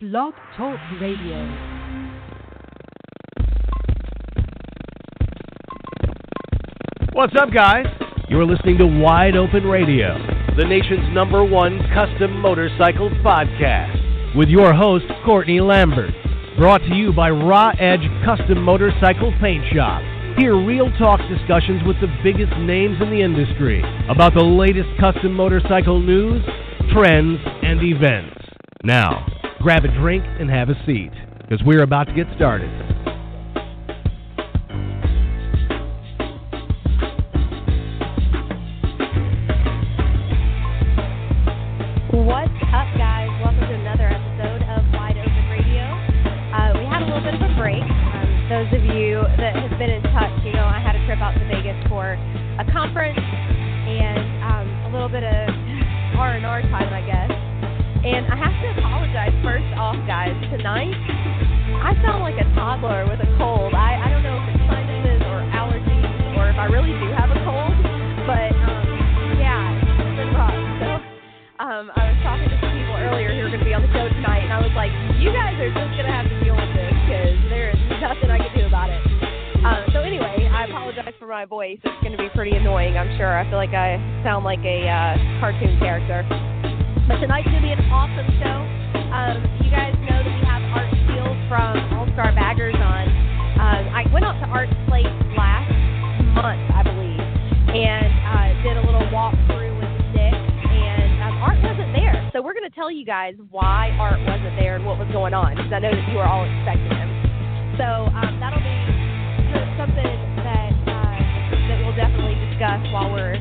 Blog Talk Radio. What's up, guys? You're listening to Wide Open Radio, the nation's #1 custom motorcycle podcast, with your host, Courtney Lambert. Brought to you by Raw Edge Custom Motorcycle Paint Shop. Hear real talk discussions with the biggest names in the industry about the latest custom motorcycle news, trends, and events. Now, grab a drink and have a seat, because we're about to get started. What's up, guys? Welcome to another episode of Wide Open Radio. We had a little bit of a break. Those of you that have been in touch, you know I had a trip out to Vegas for a conference and a little bit of R&R time, I guess. And I have to apologize first off, guys. Tonight, I sound like a toddler with a cold. I don't know if it's sinuses or allergies or if I really do have a cold, but yeah, it's been rough. So I was talking to some people earlier who are going to be on the show tonight, and I was like, you guys are just going to have to deal with this because there is nothing I can do about it. So anyway, I apologize for my voice. It's going to be pretty annoying, I'm sure. I feel like I sound like a cartoon character. But tonight's going to be an awesome show. You guys know that we have Art Steele from All-Star Baggers on. I went out to Art's place last month, I believe, and did a little walkthrough with Nick, and Art wasn't there. So we're going to tell you guys why Art wasn't there and what was going on, because I know that you were all expecting him. So that'll be something that we'll definitely discuss while we're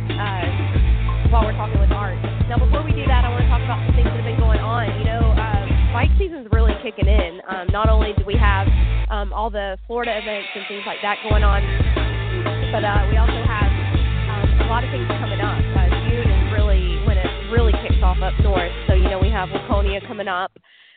talking with Art. Now, before we do that, I want to talk about some things that have been going on. You know, bike season's really kicking in. Not only do we have all the Florida events and things like that going on, but we also have a lot of things coming up. June is really when it really kicks off up north. So, you know, we have Laconia coming up.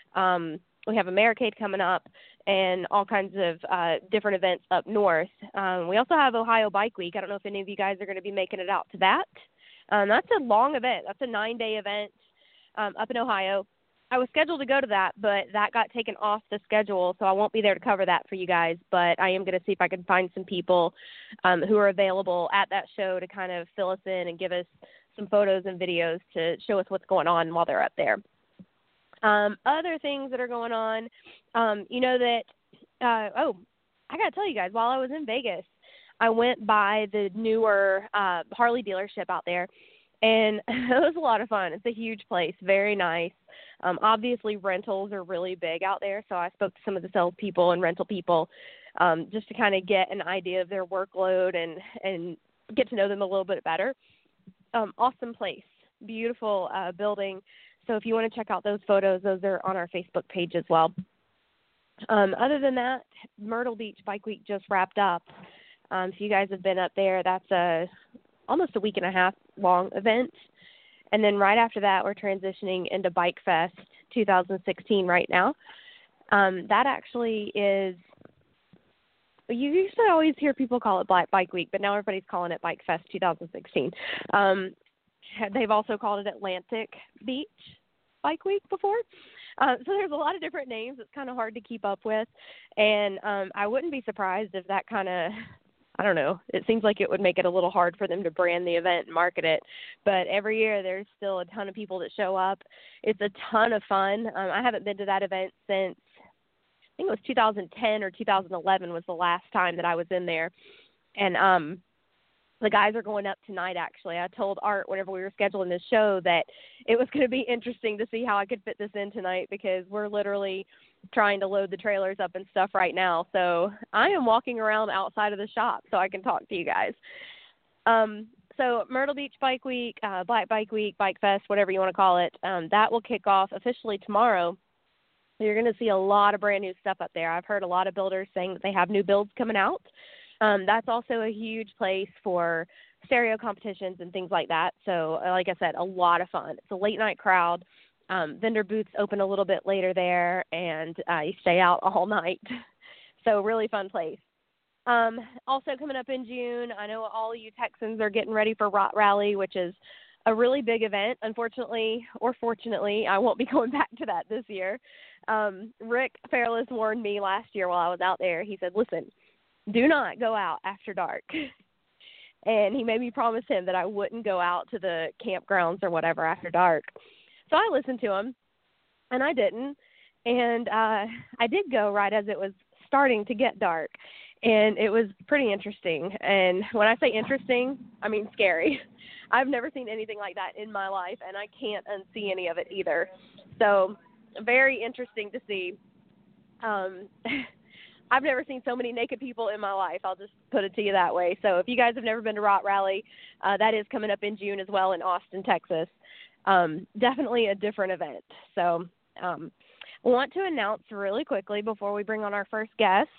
We have Americade coming up and all kinds of different events up north. We also have Ohio Bike Week. I don't know if any of you guys are going to be making it out to that. That's a long event. That's a 9-day event up in Ohio. I was scheduled to go to that, but that got taken off the schedule, so I won't be there to cover that for you guys. But I am going to see if I can find some people who are available at that show to kind of fill us in and give us some photos and videos to show us what's going on while they're up there. Other things that are going on, you know that, I got to tell you guys, while I was in Vegas, I went by the newer Harley dealership out there, and it was a lot of fun. It's a huge place, very nice. Obviously, rentals are really big out there, so I spoke to some of the salespeople and rental people just to kind of get an idea of their workload and get to know them a little bit better. Awesome place, beautiful building. So if you want to check out those photos, those are on our Facebook page as well. Other than that, Myrtle Beach Bike Week just wrapped up. If you guys have been up there, that's almost a week and a half long event. And then right after that, we're transitioning into Bike Fest 2016 right now. That actually is, you usually always hear people call it Black Bike Week, but now everybody's calling it Bike Fest 2016. They've also called it Atlantic Beach Bike Week before. So there's a lot of different names. It's kind of hard to keep up with. And I wouldn't be surprised if that kind of, I don't know, it seems like it would make it a little hard for them to brand the event and market it. But every year there's still a ton of people that show up. It's a ton of fun. I haven't been to that event since, I think it was 2010 or 2011 was the last time that I was in there. And the guys are going up tonight, actually. I told Art whenever we were scheduling this show that it was going to be interesting to see how I could fit this in tonight because we're literally trying to load the trailers up and stuff right now. So I am walking around outside of the shop so I can talk to you guys. So Myrtle Beach Bike Week, Black Bike Week, Bike Fest, whatever you want to call it, that will kick off officially tomorrow. You're going to see a lot of brand new stuff up there. I've heard a lot of builders saying that they have new builds coming out. That's also a huge place for stereo competitions and things like that. So, like I said, a lot of fun. It's a late-night crowd. Vendor booths open a little bit later there, and you stay out all night. So, really fun place. Also coming up in June, I know all you Texans are getting ready for Rot Rally, which is a really big event. Unfortunately, or fortunately, I won't be going back to that this year. Rick Fairless warned me last year while I was out there. He said, listen, do not go out after dark. And he made me promise him that I wouldn't go out to the campgrounds or whatever after dark. So I listened to him, and I didn't. And I did go right as it was starting to get dark. And it was pretty interesting. And when I say interesting, I mean scary. I've never seen anything like that in my life, and I can't unsee any of it either. So very interesting to see. I've never seen so many naked people in my life. I'll just put it to you that way. So if you guys have never been to Rot Rally, that is coming up in June as well in Austin, Texas. Definitely a different event. So I want to announce really quickly before we bring on our first guest,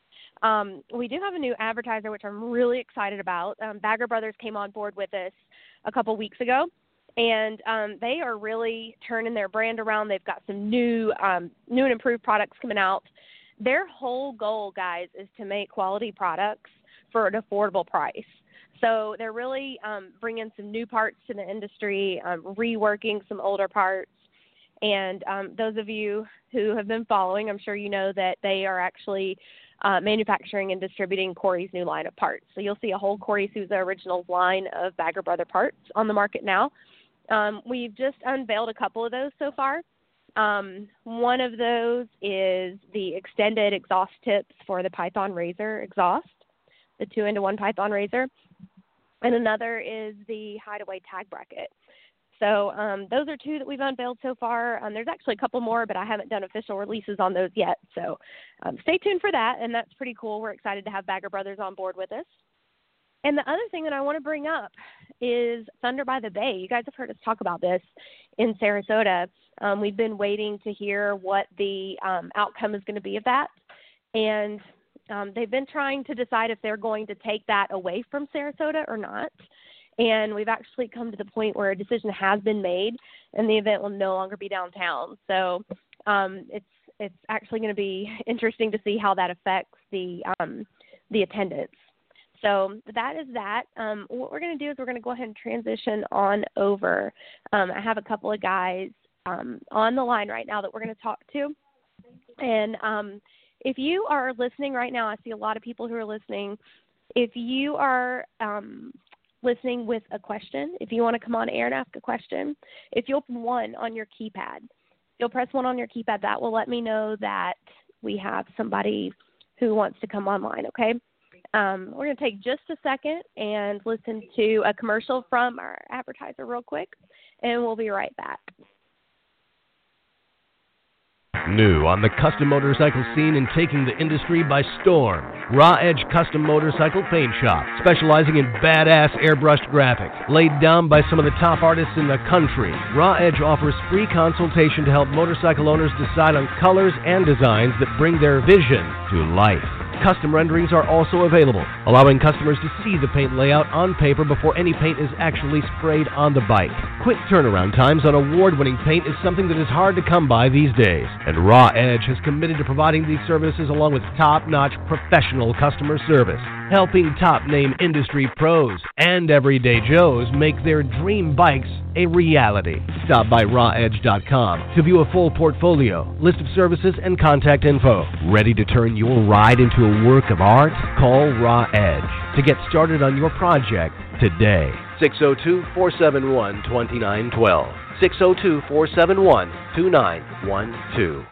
we do have a new advertiser, which I'm really excited about. Bagger Brothers came on board with us a couple weeks ago, and they are really turning their brand around. They've got some new and improved products coming out. Their whole goal, guys, is to make quality products for an affordable price. So they're really bringing some new parts to the industry, reworking some older parts. And those of you who have been following, I'm sure you know that they are actually manufacturing and distributing Corey's new line of parts. So you'll see a whole Corey Souza Originals line of Bagger Brother parts on the market now. We've just unveiled a couple of those so far. One of those is the extended exhaust tips for the Python Razor exhaust, the 2-in-1 Python Razor. And another is the Hideaway tag bracket. So those are two that we've unveiled so far. There's actually a couple more, but I haven't done official releases on those yet. So stay tuned for that, and that's pretty cool. We're excited to have Bagger Brothers on board with us. And the other thing that I want to bring up is Thunder by the Bay. You guys have heard us talk about this in Sarasota. We've been waiting to hear what the outcome is going to be of that. And they've been trying to decide if they're going to take that away from Sarasota or not. And we've actually come to the point where a decision has been made, and the event will no longer be downtown. So it's actually going to be interesting to see how that affects the attendance. So that is that. What we're going to do is we're going to go ahead and transition on over. I have a couple of guys on the line right now that we're going to talk to. And if you are listening right now, I see a lot of people who are listening. If you are listening with a question, if you want to come on air and ask a question, if you'll press 1 on your keypad, that will let me know that we have somebody who wants to come online, okay? We're going to take just a second and listen to a commercial from our advertiser real quick, and we'll be right back. New on the custom motorcycle scene and taking the industry by storm. Raw Edge Custom Motorcycle Paint Shop, specializing in badass airbrushed graphics, laid down by some of the top artists in the country. Raw Edge offers free consultation to help motorcycle owners decide on colors and designs that bring their vision to life. Custom renderings are also available, allowing customers to see the paint layout on paper before any paint is actually sprayed on the bike. Quick turnaround times on award-winning paint is something that is hard to come by these days, and Raw Edge has committed to providing these services along with top-notch professional customer service, helping top-name industry pros and everyday Joes make their dream bikes a reality. Stop by rawedge.com to view a full portfolio, list of services, and contact info. Ready to turn your ride into a work of art? Call Raw Edge to get started on your project today. 602-471-2912. 602-471-2912.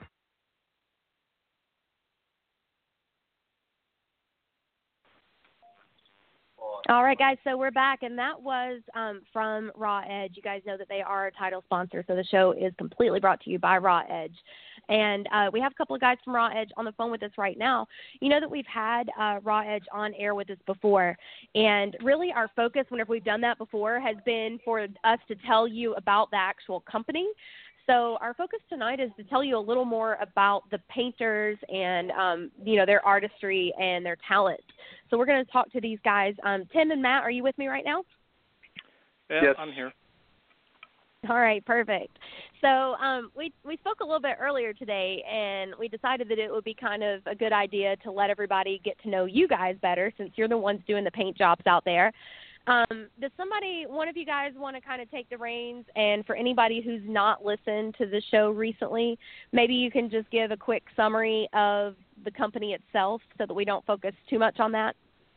All right, guys, so we're back, and that was from Raw Edge. You guys know that they are a title sponsor, so the show is completely brought to you by Raw Edge. And we have a couple of guys from Raw Edge on the phone with us right now. You know that we've had Raw Edge on air with us before, and really our focus whenever we've done that before has been for us to tell you about the actual company. So our focus tonight is to tell you a little more about the painters and, their artistry and their talent. So we're going to talk to these guys. Tim and Matt, are you with me right now? Yeah, yes. I'm here. All right, perfect. So we spoke a little bit earlier today, and we decided that it would be kind of a good idea to let everybody get to know you guys better since you're the ones doing the paint jobs out there. Does one of you guys, want to kind of take the reins? And for anybody who's not listened to the show recently, maybe you can just give a quick summary of the company itself so that we don't focus too much on that.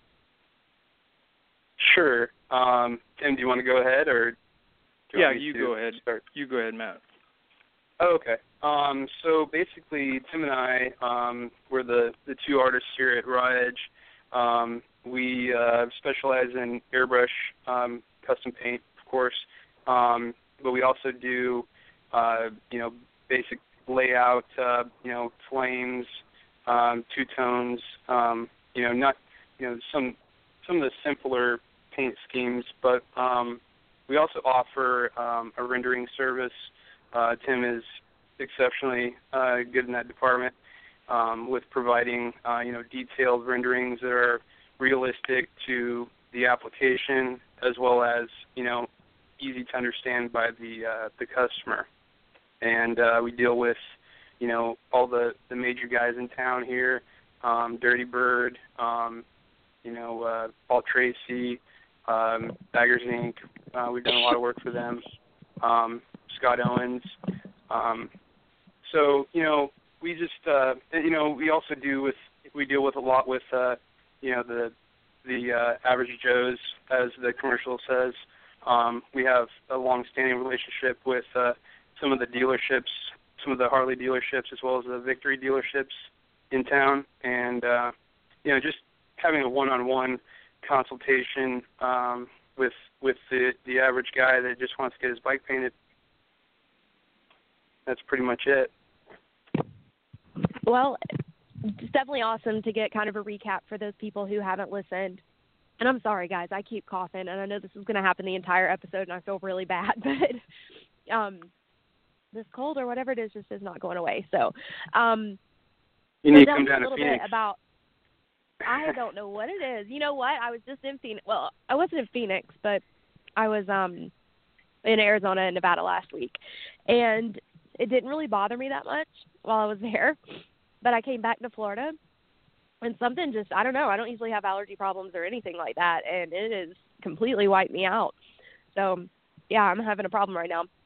Sure. Tim, do you want to go ahead, or do you go ahead. Start? You go ahead, Matt. Oh, okay. So basically, Tim and I, we're the two artists here at Raw Edge. We specialize in airbrush custom paint, of course, but we also do, basic layout, flames, two-tones, some of the simpler paint schemes, but we also offer a rendering service. Tim is exceptionally good in that department with providing, detailed renderings that are realistic to the application, as well as, easy to understand by the customer. And we deal with, all the major guys in town here, Dirty Bird, Paul Tracy, Daggers Inc. We've done a lot of work for them. Scott Owens. So, we just, we also deal with a lot with, the average Joes, as the commercial says. We have a long-standing relationship with some of the dealerships, some of the Harley dealerships, as well as the Victory dealerships in town, and just having a one-on-one consultation with the average guy that just wants to get his bike painted. That's pretty much it. Well, it's definitely awesome to get kind of a recap for those people who haven't listened. And I'm sorry, guys, I keep coughing, and I know this is going to happen the entire episode, and I feel really bad, but this cold or whatever it is just is not going away. So, you need to come down to Phoenix. I don't know what it is. You know what? I was just in Phoenix. Well, I wasn't in Phoenix, but I was in Arizona and Nevada last week, and it didn't really bother me that much while I was there. But I came back to Florida, and something just, I don't know, I don't usually have allergy problems or anything like that, and it has completely wiped me out. So, yeah, I'm having a problem right now.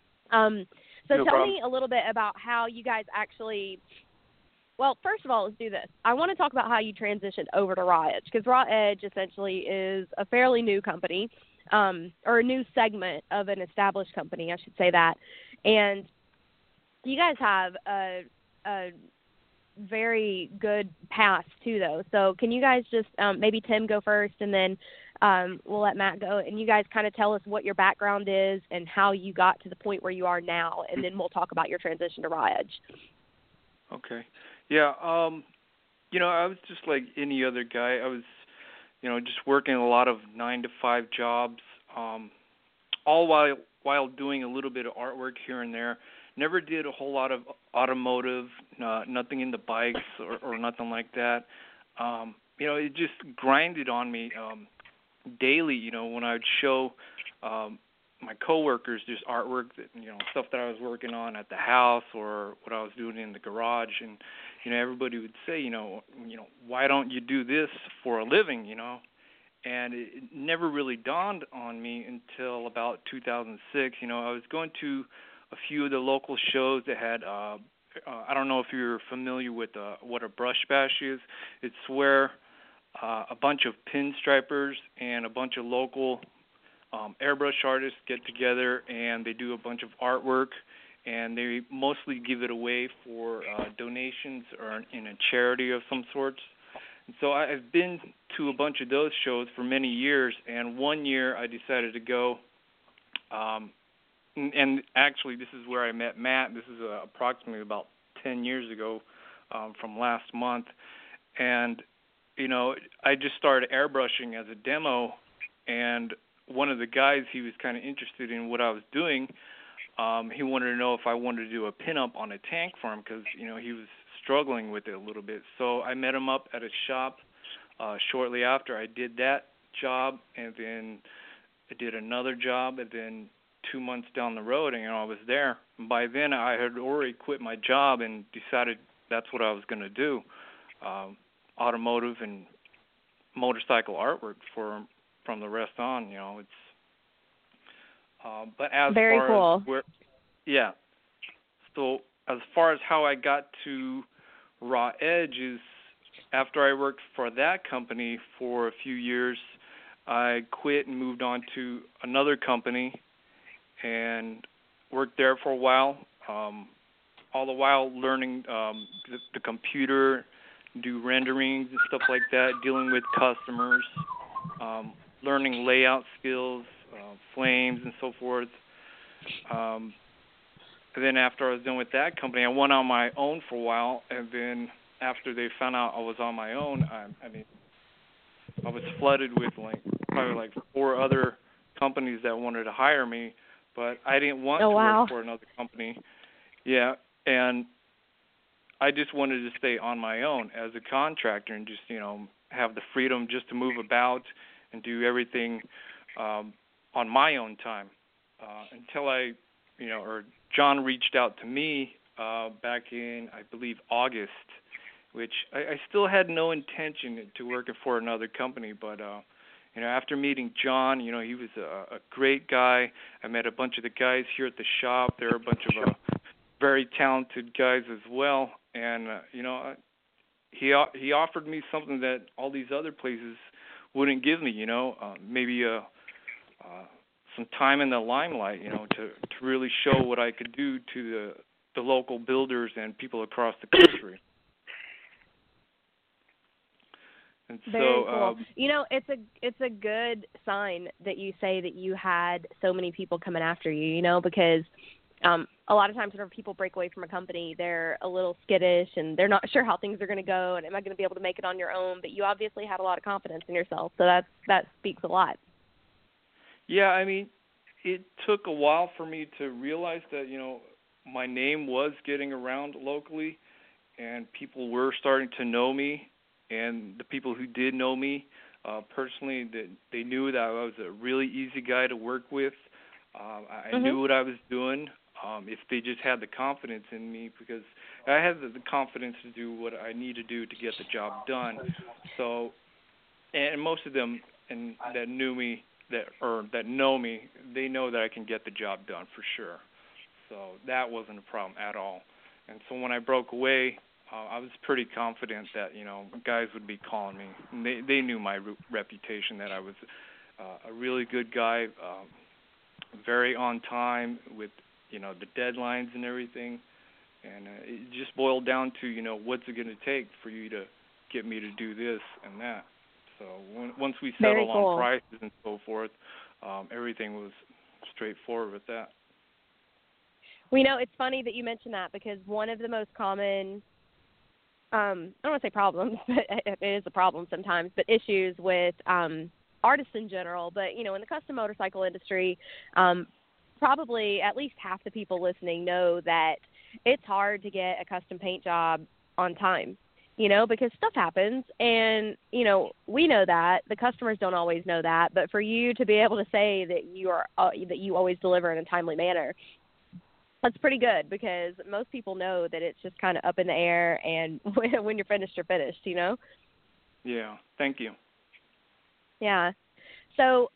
Tell me a little bit about how you guys actually, well, first of all, let's do this. I want to talk about how you transitioned over to Raw Edge, because Raw Edge essentially is a fairly new company, or a new segment of an established company, I should say that. And you guys have a very good path to those. So can you guys just maybe Tim go first, and then we'll let Matt go, and you guys kind of tell us what your background is and how you got to the point where you are now, and then we'll talk about your transition to Raw Edge. Okay. Yeah, I was just like any other guy. I was, just working a lot of 9-to-5 jobs, all while doing a little bit of artwork here and there. Never did a whole lot of automotive, nothing in the bikes or nothing like that. It just grinded on me daily, when I would show my coworkers just artwork, that, stuff that I was working on at the house or what I was doing in the garage. And, everybody would say, why don't you do this for a living, And it never really dawned on me until about 2006. I was going to a few of the local shows that had, I don't know if you're familiar with what a brush bash is. It's where a bunch of pinstripers and a bunch of local airbrush artists get together and they do a bunch of artwork, and they mostly give it away for donations or in a charity of some sorts. And so I've been to a bunch of those shows for many years, and one year I decided to go. And actually, this is where I met Matt. This is approximately about 10 years ago from last month. And, I just started airbrushing as a demo, and one of the guys, he was kind of interested in what I was doing. He wanted to know if I wanted to do a pinup on a tank for him because, he was struggling with it a little bit. So I met him up at a shop shortly after. I did that job, and then I did another job, and then 2 months down the road, and I was there. And by then, I had already quit my job and decided that's what I was going to do, automotive and motorcycle artwork for from the rest on, it's. But as Very far cool. as yeah. So as far as how I got to Raw Edge is after I worked for that company for a few years, I quit and moved on to another company and worked there for a while, all the while learning the computer, do renderings and stuff like that, dealing with customers, learning layout skills, flames and so forth. And then after I was done with that company, I went on my own for a while, and then after they found out I was on my own, I was flooded with probably 4 other companies that wanted to hire me, but I didn't want to work for another company. Yeah, and I just wanted to stay on my own as a contractor and just, have the freedom just to move about and do everything on my own time until or John reached out to me back in, I believe, August, which I still had no intention to working for another company, but after meeting John, he was a great guy. I met a bunch of the guys here at the shop. There are a bunch of very talented guys as well, and he offered me something that all these other places wouldn't give me. Maybe some time in the limelight, to really show what I could do to the local builders and people across the country. And Very cool. It's a good sign that you say that you had so many people coming after you, because a lot of times whenever people break away from a company, they're a little skittish and they're not sure how things are going to go and am I going to be able to make it on your own? But you obviously had a lot of confidence in yourself, so that speaks a lot. Yeah, it took a while for me to realize that, my name was getting around locally and people were starting to know me, and the people who did know me personally, that they knew that I was a really easy guy to work with. I knew what I was doing if they just had the confidence in me, because I had the confidence to do what I need to do to get the job done. So, and most of them that knew me, that know me, they know that I can get the job done for sure. So that wasn't a problem at all. And so when I broke away, I was pretty confident that, guys would be calling me. And they knew my reputation, that I was a really good guy, very on time with, the deadlines and everything. And it just boiled down to, what's it going to take for you to get me to do this and that. So once we settled on prices and so forth, everything was straightforward with that. Well, it's funny that you mentioned that, because one of the most common, I don't want to say problems, but it is a problem sometimes, but issues with artists in general, but, in the custom motorcycle industry, probably at least half the people listening know that it's hard to get a custom paint job on time. Because stuff happens, and, we know that. The customers don't always know that, but for you to be able to say that that you always deliver in a timely manner, that's pretty good, because most people know that it's just kind of up in the air, and when you're finished, you're finished, Yeah, thank you. Yeah. So,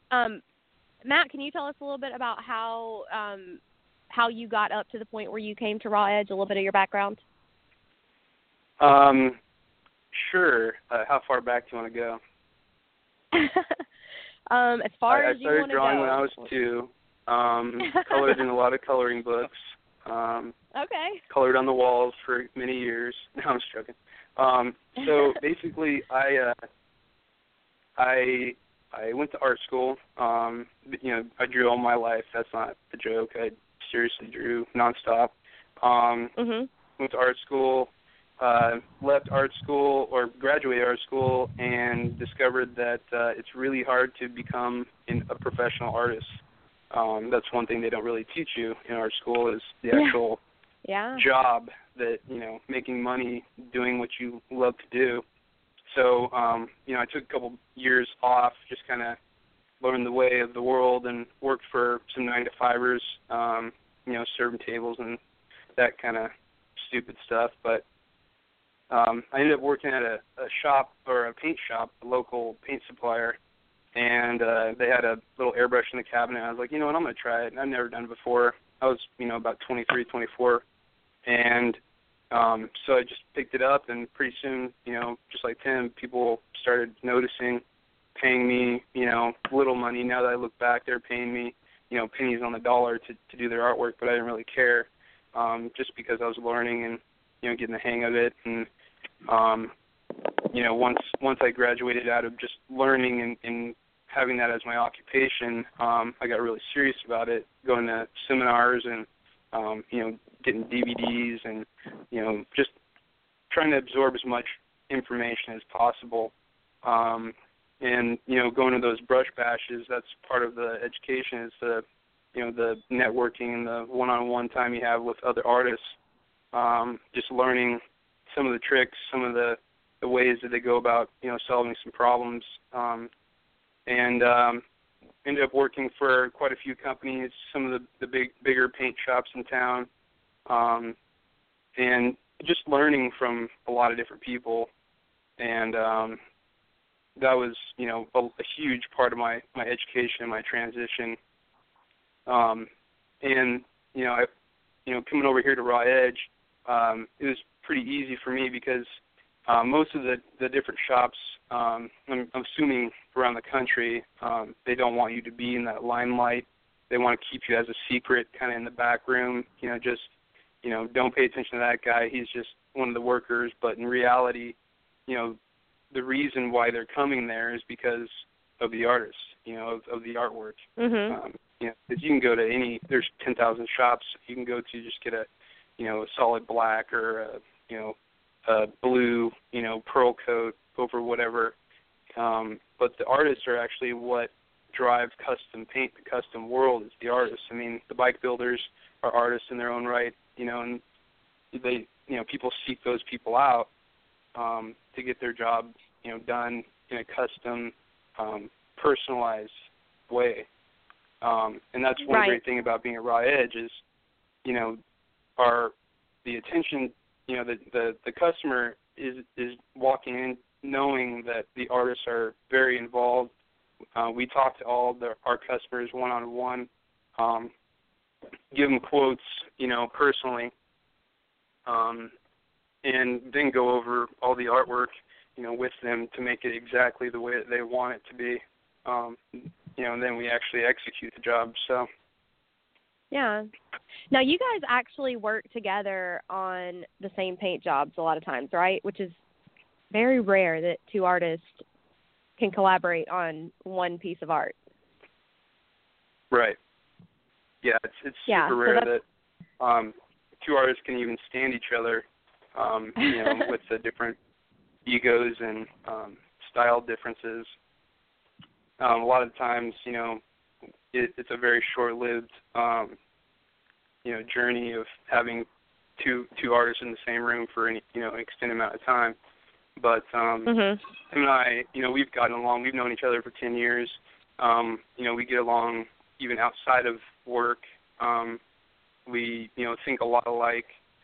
Matt, can you tell us a little bit about how you got up to the point where you came to Raw Edge, a little bit of your background? Sure. How far back do you want to go? As far as you want to go. I started drawing when I was 2. Colored in a lot of coloring books. Okay. Colored on the walls for many years. No, I'm just joking. So basically, I went to art school. I drew all my life. That's not a joke. I seriously drew nonstop. Went to art school. Left art school, or graduated art school, and discovered that it's really hard to become a professional artist. That's one thing they don't really teach you in art school, is the actual job that, making money doing what you love to do. So, I took a couple years off, just kind of learned the way of the world and worked for some 9-to-5ers, serving tables and that kind of stupid stuff. But I ended up working at a shop, or a paint shop, a local paint supplier, and they had a little airbrush in the cabinet. I was like, you know what, I'm going to try it. I've never done it before. I was, about 23, 24, and so I just picked it up, and pretty soon, just like Tim, people started noticing, paying me, little money. Now that I look back, they're paying me, pennies on the dollar to do their artwork, but I didn't really care, just because I was learning and, getting the hang of it. And, once I graduated out of just learning and having that as my occupation, I got really serious about it, going to seminars and, getting DVDs and, just trying to absorb as much information as possible. And, going to those brush bashes, that's part of the education, is the, the networking and the one-on-one time you have with other artists, just learning some of the tricks, some of the ways that they go about, solving some problems. And ended up working for quite a few companies, some of the bigger paint shops in town, and just learning from a lot of different people. And that was, a huge part of my education and my transition. And, coming over here to Raw Edge, it was pretty easy for me because most of the different shops, I'm assuming around the country, they don't want you to be in that limelight. They want to keep you as a secret, kind of in the back room, just, don't pay attention to that guy. He's just one of the workers. But in reality, the reason why they're coming there is because of the artist, of the artwork. Mm-hmm. Because you can go to there's 10,000 shops you can go to just get a solid black or a blue, pearl coat over whatever. But the artists are actually what drive custom paint, the custom world is the artists. I mean, the bike builders are artists in their own right, and they, people seek those people out to get their job, done in a custom, personalized way. And that's one great thing about being at Raw Edge is, the attention, the customer is walking in knowing that the artists are very involved. We talk to all our customers one-on-one, give them quotes, personally, and then go over all the artwork, with them to make it exactly the way that they want it to be. And then we actually execute the job. So. Yeah. Now, you guys actually work together on the same paint jobs a lot of times, right? Which is very rare that two artists can collaborate on one piece of art. Right. Yeah, it's super rare that two artists can even stand each other, with the different egos and style differences. A lot of times, it's a very short-lived, journey of having two artists in the same room for any, an extended amount of time. But him and I, we've gotten along. We've known each other for 10 years. We get along even outside of work. We, think a lot alike.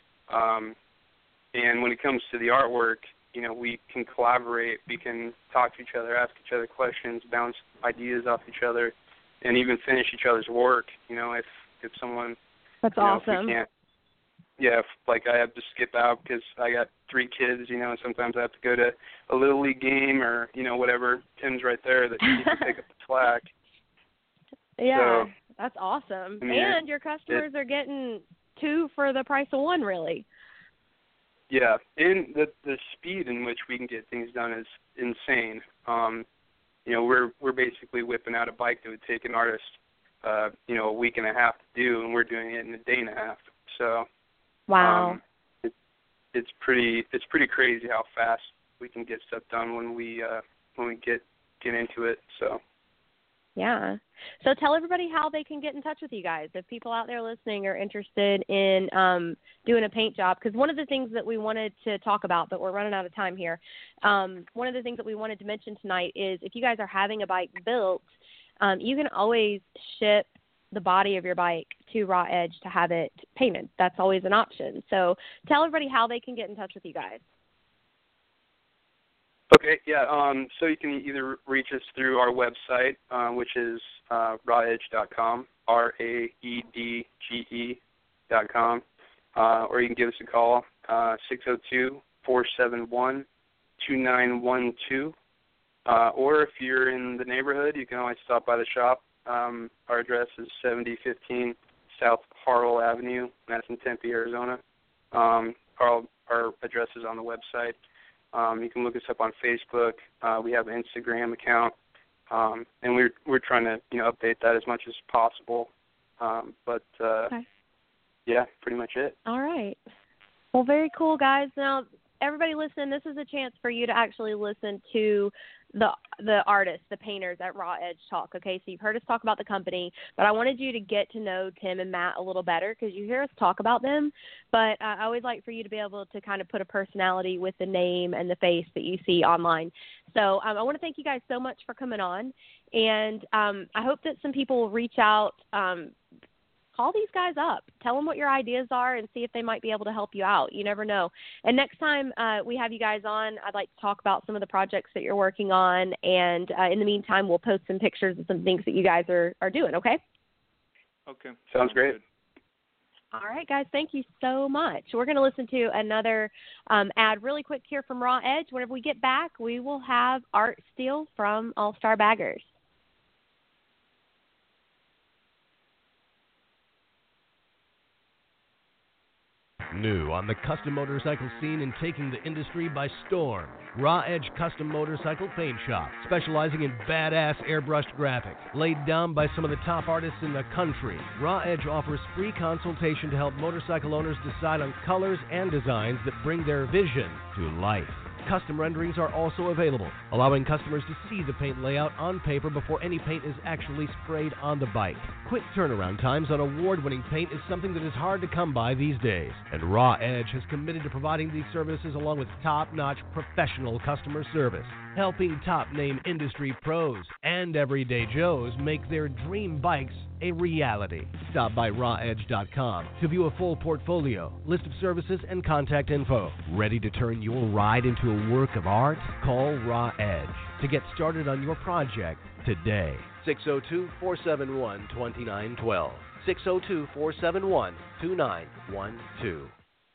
And when it comes to the artwork, we can collaborate. We can talk to each other, ask each other questions, bounce ideas off each other, and even finish each other's work. If someone, that's awesome. If we can't, if I have to skip out because I got 3 kids, and sometimes I have to go to a Little League game or, whatever. Tim's right there that he can pick up the slack. Yeah, so, that's awesome. I mean, and your customers are getting 2 for the price of 1, really. Yeah, and the speed in which we can get things done is insane. We're basically whipping out a bike that would take an artist, a week and a half to do, and we're doing it in a day and a half. So, wow, it's pretty crazy how fast we can get stuff done when we get into it. So. Yeah. So tell everybody how they can get in touch with you guys if people out there listening are interested in doing a paint job. Because one of the things that we wanted to talk about, but we're running out of time here, one of the things that we wanted to mention tonight is if you guys are having a bike built, you can always ship the body of your bike to Raw Edge to have it painted. That's always an option. So tell everybody how they can get in touch with you guys. Okay, yeah. So you can either reach us through our website, which is rawedge.com, RAEDGE.com, or you can give us a call, 602-471-2912. Or if you're in the neighborhood, you can always stop by the shop. Our address is 7015 South Harwell Avenue, Madison, Tempe, Arizona. Our address is on the website. You can look us up on Facebook. We have an Instagram account, and we're trying to update that as much as possible. Okay. Yeah, pretty much it. All right. Well, very cool, guys. Now, everybody listen, this is a chance for you to actually listen to the artists, the painters at Raw Edge talk, okay? So you've heard us talk about the company, but I wanted you to get to know Tim and Matt a little better because you hear us talk about them, but I always like for you to be able to kind of put a personality with the name and the face that you see online. So I want to thank you guys so much for coming on, and I hope that some people will reach out, call these guys up. Tell them what your ideas are and see if they might be able to help you out. You never know. And next time we have you guys on, I'd like to talk about some of the projects that you're working on. And in the meantime, we'll post some pictures of some things that you guys are doing, okay? Okay. Sounds great. All right, guys. Thank you so much. We're going to listen to another ad really quick here from Raw Edge. Whenever we get back, we will have Art Steele from All Star Baggers. New on the custom motorcycle scene and taking the industry by storm. Raw Edge Custom Motorcycle Paint Shop, specializing in badass airbrushed graphics, laid down by some of the top artists in the country. Raw Edge offers free consultation to help motorcycle owners decide on colors and designs that bring their vision to life. Custom renderings are also available, allowing customers to see the paint layout on paper before any paint is actually sprayed on the bike. Quick turnaround times on award-winning paint is something that is hard to come by these days, and Raw Edge has committed to providing these services along with top-notch professional customer service, helping top-name industry pros and everyday Joes make their dream bikes a reality. Stop by rawedge.com to view a full portfolio, list of services, and contact info. Ready to turn your ride into a work of art? Call Raw Edge to get started on your project today. 602-471-2912. 602-471-2912.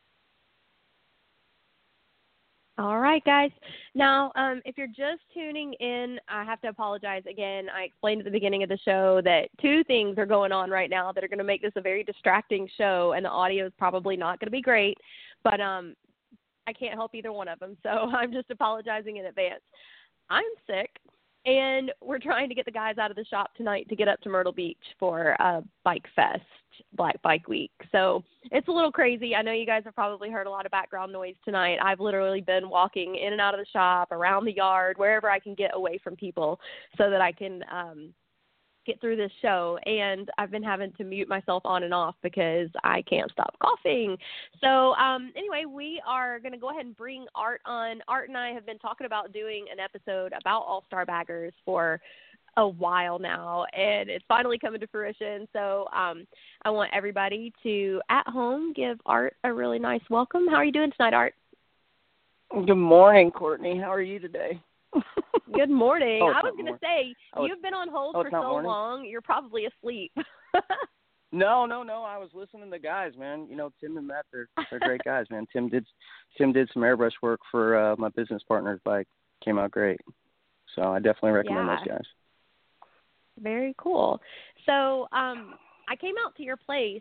All right, guys. Now, if you're just tuning in, I have to apologize again. I explained at the beginning of the show that two things are going on right now that are going to make this a very distracting show, and the audio is probably not going to be great, but I can't help either one of them, so I'm just apologizing in advance. I'm sick, and we're trying to get the guys out of the shop tonight to get up to Myrtle Beach for Bike Fest, Black Bike Week. So it's a little crazy. I know you guys have probably heard a lot of background noise tonight. I've literally been walking in and out of the shop, around the yard, wherever I can get away from people so that I can get through this show. And I've been having to mute myself on and off because I can't stop coughing. So anyway, we are going to go ahead and bring Art on. Art and I have been talking about doing an episode about All-Star Baggers for a while now, and it's finally coming to fruition. So I want everybody to, at home, give Art a really nice welcome. How are you doing tonight, Art? Good morning, Courtney. How are you today? Good morning. I was going to say, Oh, you've been on hold for so morning? long, you're probably asleep. No. I was listening to the guys, man. You know, Tim and Matt, they're great guys, man. Tim did some airbrush work for my business partner's bike. Came out great. So I definitely recommend those guys. Very cool. So I came out to your place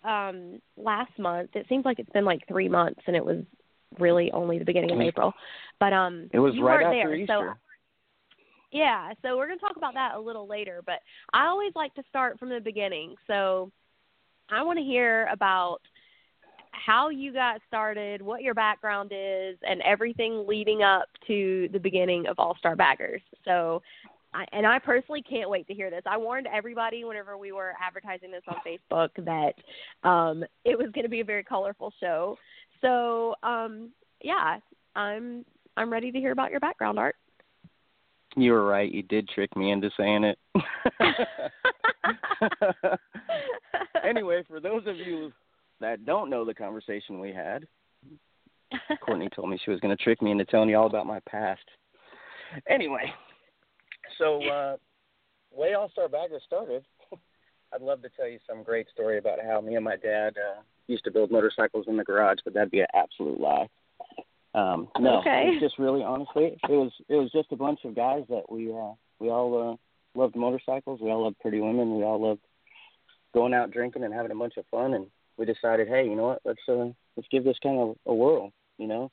last month. It seems like it's been like 3 months, and it was really only the beginning of April. But it was you right weren't after there, Easter. So we're going to talk about that a little later. But I always like to start from the beginning. So I want to hear about how you got started, what your background is, and everything leading up to the beginning of All-Star Baggers. So I personally can't wait to hear this. I warned everybody whenever we were advertising this on Facebook that it was going to be a very colorful show. So, I'm ready to hear about your background, Art. You were right. You did trick me into saying it. Anyway, for those of you that don't know the conversation we had, Courtney told me she was going to trick me into telling you all about my past. Anyway, so way All-Star Bagger started, I'd love to tell you some great story about how me and my dad used to build motorcycles in the garage, but that'd be an absolute lie. No, Okay. it's just really, honestly, it was just a bunch of guys that we all loved motorcycles. We all loved pretty women. We all loved going out drinking and having a bunch of fun. And we decided, hey, you know what? Let's give this kind of a whirl. You know,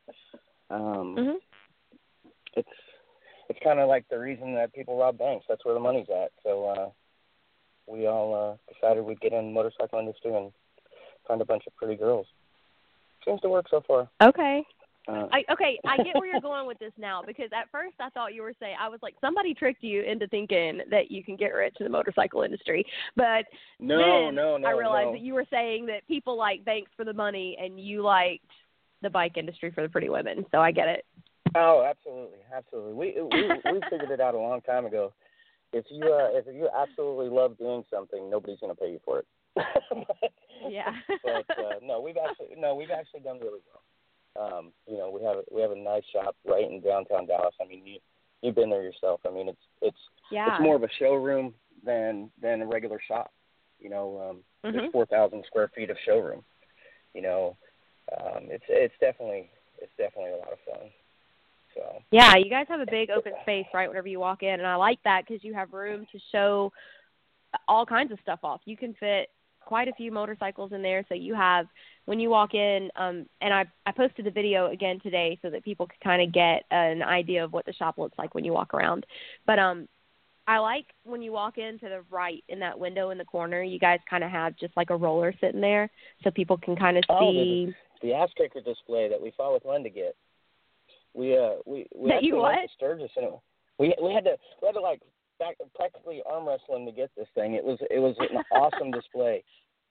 it's kind of like the reason that people rob banks. That's where the money's at. So we all decided we'd get in the motorcycle industry and find a bunch of pretty girls. Seems to work so far. Okay. I get where you're going with this now, because at first I thought you were saying, I was like, somebody tricked you into thinking that you can get rich in the motorcycle industry. But No, I realized that you were saying that people like banks for the money and you liked the bike industry for the pretty women. So I get it. Oh, absolutely. We figured it out a long time ago. If you absolutely love doing something, nobody's going to pay you for it. Yeah. But no, we've actually done really well. You know, we have a nice shop right in downtown Dallas. I mean, you've been there yourself. I mean, it's more of a showroom than a regular shop. You know, there's 4,000 square feet of showroom. You know, it's definitely a lot of fun. So yeah, you guys have a big open space right whenever you walk in, and I like that because you have room to show all kinds of stuff off. You can fit quite a few motorcycles in there, so you have, when you walk in, and I posted the video again today so that people could kind of get an idea of what the shop looks like when you walk around. But I like when you walk in to the right in that window in the corner, you guys kind of have just like a roller sitting there so people can kind of see. The ass kicker display that we fought with Len to get. We that you what? went to Sturgis, and we had to like practically arm wrestling to get this thing. It was an awesome display.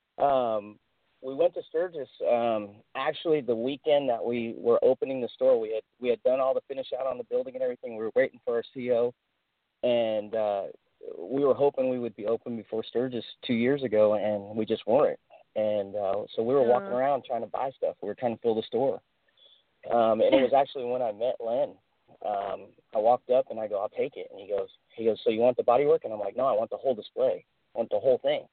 We went to Sturgis actually the weekend that we were opening the store. We had done all the finish out on the building and everything. We were waiting for our CO, and we were hoping we would be open before Sturgis 2 years ago, and we just weren't. And so we were walking around trying to buy stuff. We were trying to fill the store. And it was actually when I met Len. I walked up and I go, I'll take it. And he goes, so you want the bodywork? And I'm like, no, I want the whole display. I want the whole thing.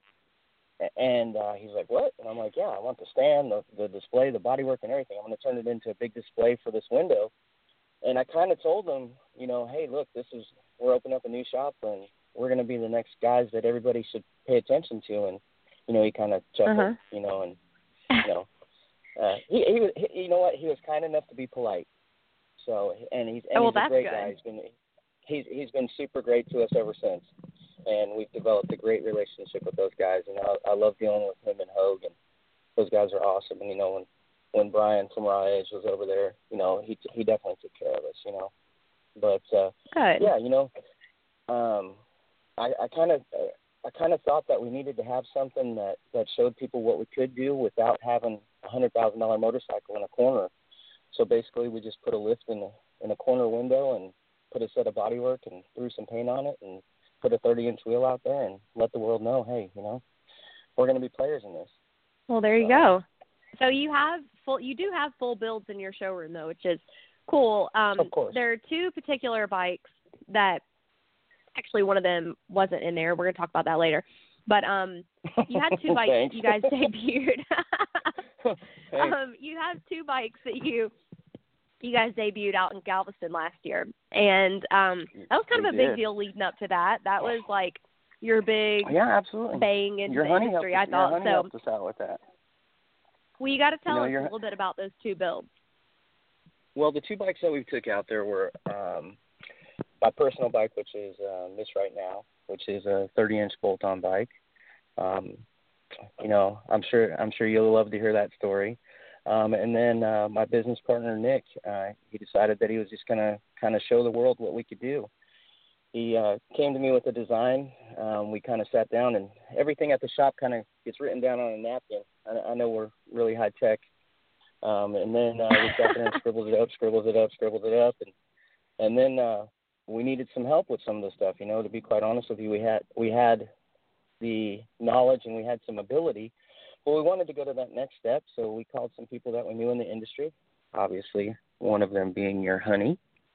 And he's like, what? And I'm like, yeah, I want the stand, the display, the bodywork and everything. I'm going to turn it into a big display for this window. And I kind of told him, you know, hey, look, we're opening up a new shop and we're going to be the next guys that everybody should pay attention to. And, you know, he kind of chuckled, you know, and, you know, he you know what? He was kind enough to be polite. So, and he's a great guy. He's been super great to us ever since, and we've developed a great relationship with those guys. And I love dealing with him and Hogue, and those guys are awesome. And you know, when Brian from Raw Edge was over there, you know, he definitely took care of us. You know, but yeah, you know, I kind of thought that we needed to have something that showed people what we could do without having $100,000 motorcycle in a corner. So basically, we just put a lift in a corner window and put a set of bodywork and threw some paint on it and put a 30-inch wheel out there and let the world know, hey, you know, we're going to be players in this. Well, there you go. So you do have full builds in your showroom though, which is cool. Of course. There are two particular bikes that actually one of them wasn't in there. We're going to talk about that later. But you had two bikes you guys debuted. You have two bikes that you guys debuted out in Galveston last year, and that was kind of a big deal leading up to that. That was like your big absolutely bang into the industry. I thought so. Helped us out with that. Well, you got to tell us a little bit about those two builds. Well, the two bikes that we took out there were my personal bike, which is Miss Right Now, which is a 30-inch bolt-on bike. You know, I'm sure you'll love to hear that story. And then my business partner Nick, he decided that he was just gonna kind of show the world what we could do. He came to me with a design. We kind of sat down, and everything at the shop kind of gets written down on a napkin. I know we're really high tech. And then we sat there and scribbled it up, and then we needed some help with some of the stuff. You know, to be quite honest with you, we had the knowledge and we had some ability, but we wanted to go to that next step. So we called some people that we knew in the industry. Obviously, one of them being your honey.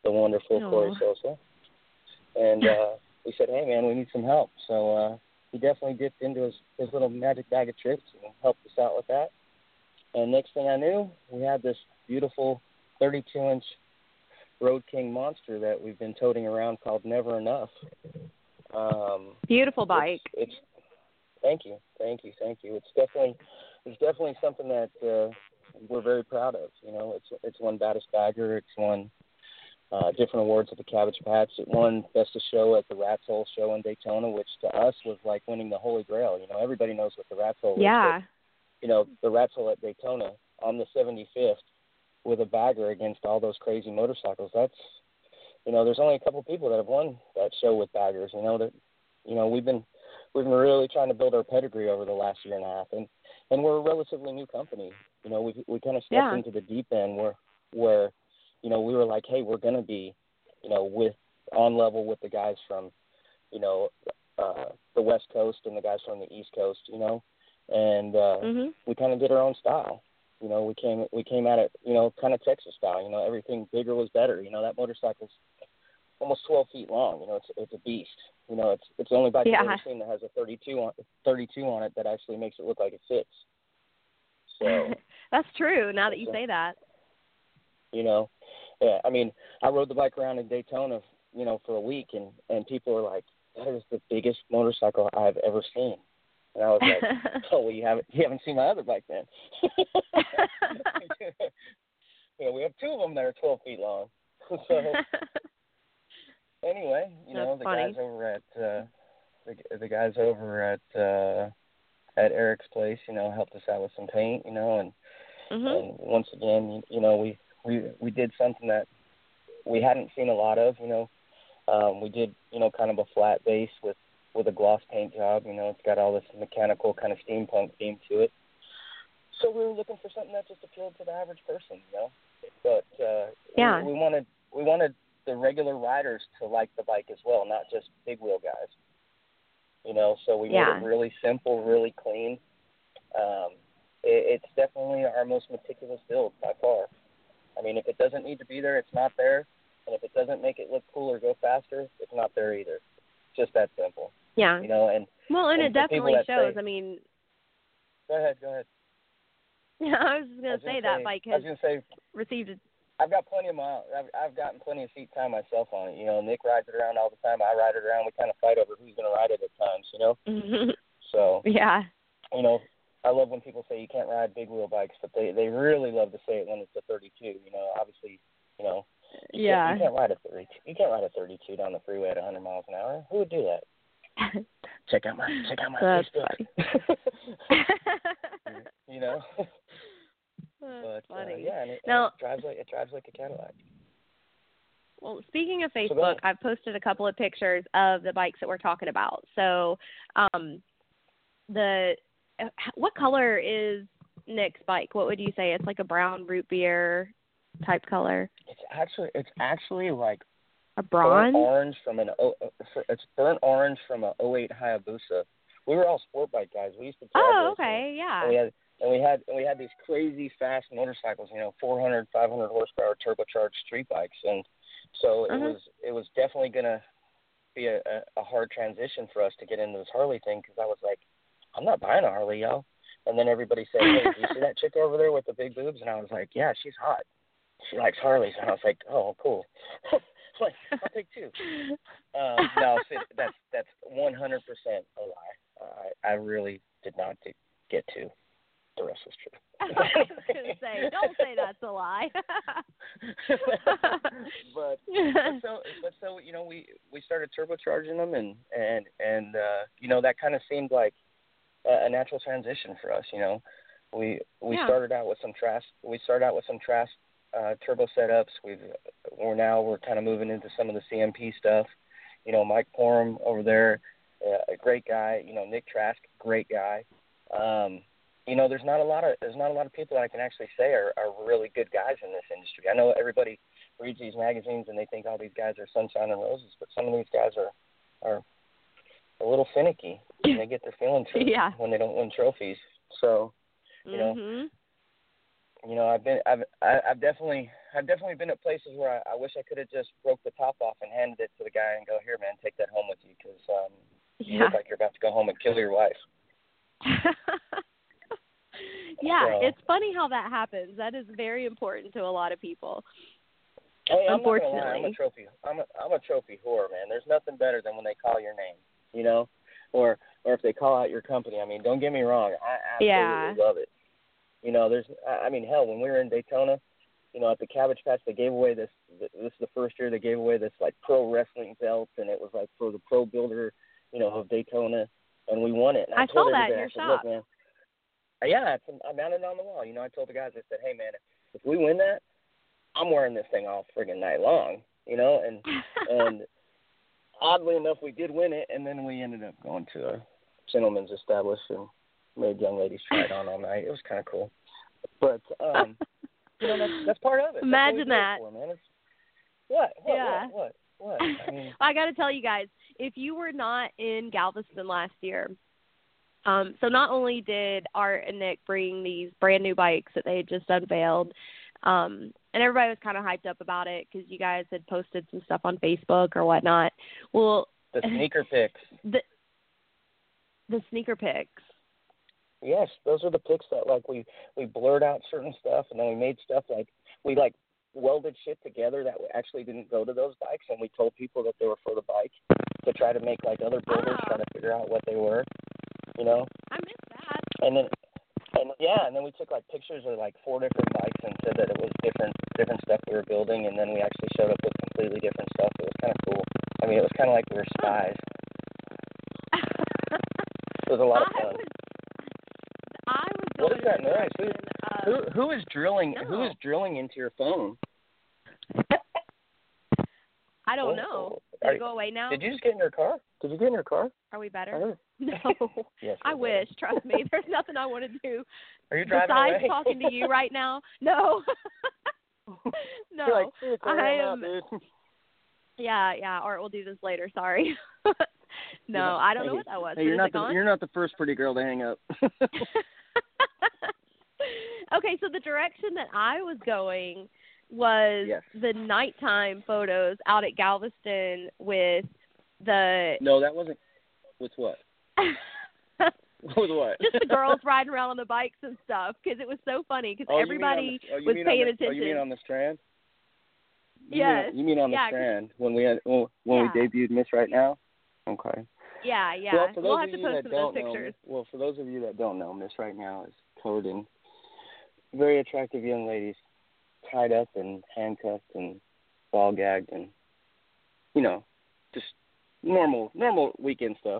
the wonderful Aw. Corey Sosa. And we said, hey, man, we need some help. So he definitely dipped into his little magic bag of tricks and helped us out with that. And next thing I knew, we had this beautiful 32-inch Road King monster that we've been toting around called Never Enough. Beautiful bike. It's thank you. It's definitely something that we're very proud of. You know, it's won Baddest Bagger. It's won different awards at the Cabbage Patch. It won Best of Show at the Rat's Hole show in Daytona, which to us was like winning the Holy Grail. You know, everybody knows what the Rat's Hole is. Yeah. But, you know, the Rat's Hole at Daytona on the 75th with a bagger against all those crazy motorcycles. That's, you know, there's only a couple people that have won that show with baggers. You know, that, you know, we've been really trying to build our pedigree over the last year and a half, and we're a relatively new company. You know, we kind of stepped into the deep end where you know, we were like, hey, we're going to be, you know, on level with the guys from, you know, the West Coast and the guys from the East Coast, you know, and we kind of did our own style. You know, we came at it, you know, kind of Texas style. You know, everything bigger was better. You know, that motorcycle's almost 12 feet long. You know, it's a beast. You know, it's the only bike I've ever seen that has a 32 on it that actually makes it look like it fits. So that's true. Now that you say that. You know, yeah, I mean, I rode the bike around in Daytona, you know, for a week, and people were like, that is the biggest motorcycle I've ever seen. And I was like, oh, well, you haven't seen my other bike then. Yeah, we have two of them that are 12 feet long. So anyway, you know, the guys over at Eric's place, you know, helped us out with some paint, you know, and once again, you know, we did something that we hadn't seen a lot of, you know. We did, you know, kind of a flat base with a gloss paint job. You know, it's got all this mechanical kind of steampunk theme to it. So we were looking for something that just appealed to the average person, you know. But we wanted the regular riders to like the bike as well, not just big wheel guys. You know, so we made it really simple, really clean. It's definitely our most meticulous build by far. I mean, if it doesn't need to be there, it's not there. And if it doesn't make it look cool or go faster, it's not there either. Just that simple. Yeah. You know, and it definitely shows. Say, I mean. Go ahead. Yeah, I was just going to say that bike has received a... I've got plenty of I've gotten plenty of seat time myself on it. You know, Nick rides it around all the time. I ride it around. We kind of fight over who's going to ride it at times, you know? So, yeah. You know, I love when people say you can't ride big wheel bikes, but they really love to say it when it's a 32. You know, obviously, you know, you can't ride a 32. You can't ride a 32 down the freeway at 100 miles an hour. Who would do that? Check out my That's Facebook. You know. That's funny. Yeah, and it drives like a Cadillac. Well, speaking of Facebook, I've posted a couple of pictures of the bikes that we're talking about. So, what color is Nick's bike? What would you say? It's like a brown root beer type color. It's actually like a bronze. It's burnt orange from a 08 Hayabusa. We were all sport bike guys. We used to. Okay, yeah. And we had these crazy fast motorcycles, you know, 400, 500 horsepower turbocharged street bikes, and so it was definitely gonna be a hard transition for us to get into this Harley thing, because I was like, I'm not buying a Harley, y'all. And then everybody said, hey, do you see that chick over there with the big boobs? And I was like, yeah, she's hot. She likes Harleys. And I was like, oh, cool. Like, I'll take two. No, that's 100% a lie. I really did not get two. The rest was true. I was going to say, don't say that's a lie. but so you know, we started turbocharging them, and you know, that kind of seemed like a natural transition for us. You know, we started out with some Trask. We started out with some Trask turbo setups. We're kind of moving into some of the CMP stuff. You know, Mike Porum over there, a great guy. You know, Nick Trask, great guy. You know, there's not a lot of people that I can actually say are really good guys in this industry. I know everybody reads these magazines and they think all these guys are sunshine and roses, but some of these guys are a little finicky and they get their feelings hurt when they don't win trophies. So, you know, I've definitely I've definitely been at places where I wish I could have just broke the top off and handed it to the guy and go, here, man, take that home with you, because you look like you're about to go home and kill your wife. Yeah, So, it's funny how that happens. That is very important to a lot of people. Hey, Unfortunately, I'm not gonna lie. I'm a trophy whore, man. There's nothing better than when they call your name, you know, or if they call out your company. I mean, don't get me wrong. I absolutely love it. You know, hell, when we were in Daytona, you know, at the Cabbage Patch, they gave away this is the first year they gave away this, like, pro wrestling belt, and it was, like, for the pro builder, you know, of Daytona, and we won it. And I saw that in your shop. Look, man, yeah, I mounted it on the wall. You know, I told the guys, I said, hey, man, if we win that, I'm wearing this thing all friggin' night long, you know, and oddly enough, we did win it, and then we ended up going to a gentleman's establishment and made young ladies try it on all night. It was kind of cool. But, you know, that's part of it. Imagine that. What? Yeah. What? I mean, I got to tell you guys, if you were not in Galveston last year, so not only did Art and Nick bring these brand new bikes that they had just unveiled, and everybody was kind of hyped up about it because you guys had posted some stuff on Facebook or whatnot. Well, the sneaker pics. The sneaker pics. Yes, those are the pics that, like, we blurred out certain stuff, and then we made stuff like we, like, welded shit together that actually didn't go to those bikes, and we told people that they were for the bike to try to make, like, other builders try to figure out what they were, you know? I missed that. And then we took, like, pictures of, like, 4 different bikes and said that it was different stuff we were building, and then we actually showed up with completely different stuff. It was kind of cool. I mean, it was kind of like we were spies. It was a lot of fun. I was what going is that in the noise? direction, Who is drilling? No. Who is drilling into your phone? I don't know. Did it go away now? Did you just get in your car? Are we better? Oh. No. Yes. I wish. Trust me. There's nothing I want to do Are you driving besides away? talking to you right now. No. No. You're like, I am. out, dude. Yeah. Art will do this later. Sorry. No, I don't know what that was. Hey, you're not the first pretty girl to hang up. Okay, so the direction that I was going was the nighttime photos out at Galveston with the... No, that wasn't... With what? With what? Just the girls riding around on the bikes and stuff, because it was so funny, because everybody was paying attention. Oh, you mean on the Strand? Yes. You mean on the Strand when we debuted Miss Right Now? Okay. Yeah. Well, for we'll those have of to you post that some don't of those pictures. for those of you that don't know, Miss Right Now is covered in very attractive young ladies tied up and handcuffed and ball gagged and, you know, just normal weekend stuff.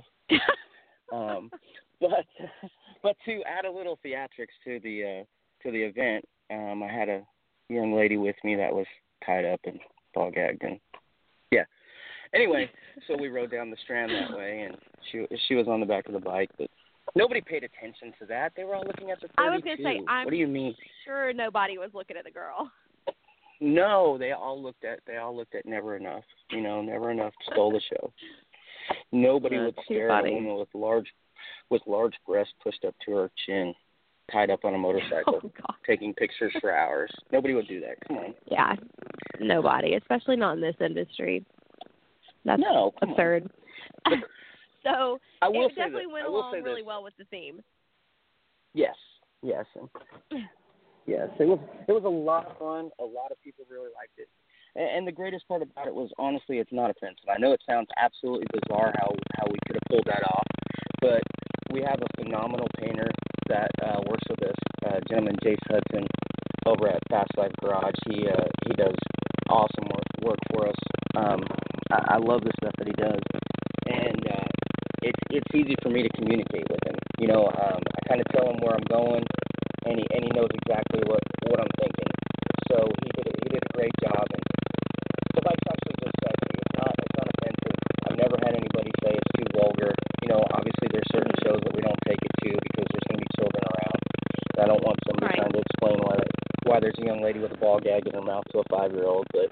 But to add a little theatrics to the event, I had a young lady with me that was tied up and ball gagged and anyway, so we rode down the Strand that way, and she was on the back of the bike, but nobody paid attention to that. They were all looking at the 32. I was going to say, what do you mean? Sure, nobody was looking at the girl. No, they all looked at Never Enough. You know, Never Enough stole the show. Nobody would stare at a woman with large breasts pushed up to her chin, tied up on a motorcycle, taking pictures for hours. Nobody would do that. Come on. Yeah, nobody, especially not in this industry. That's absurd. So it definitely went along really well with the theme. Yes. Yes, it was a lot of fun. A lot of people really liked it. And the greatest part about it was, honestly, it's not offensive. I know it sounds absolutely bizarre how we could have pulled that off, but we have a phenomenal painter that works with us, gentleman Jace Hudson over at Fast Life Garage. He does awesome work for us. I love the stuff that he does, and it's easy for me to communicate with him. You know, I kind of tell him where I'm going, and he knows exactly what I'm thinking. So he did a great job, and the bike's actually just sexy. It's not offensive. I've never had anybody say it's too vulgar. You know, obviously there's certain shows that we don't take it to because there's going to be children around. And I don't want somebody trying to explain why there's a young lady with a ball gag in her mouth to a 5-year-old, but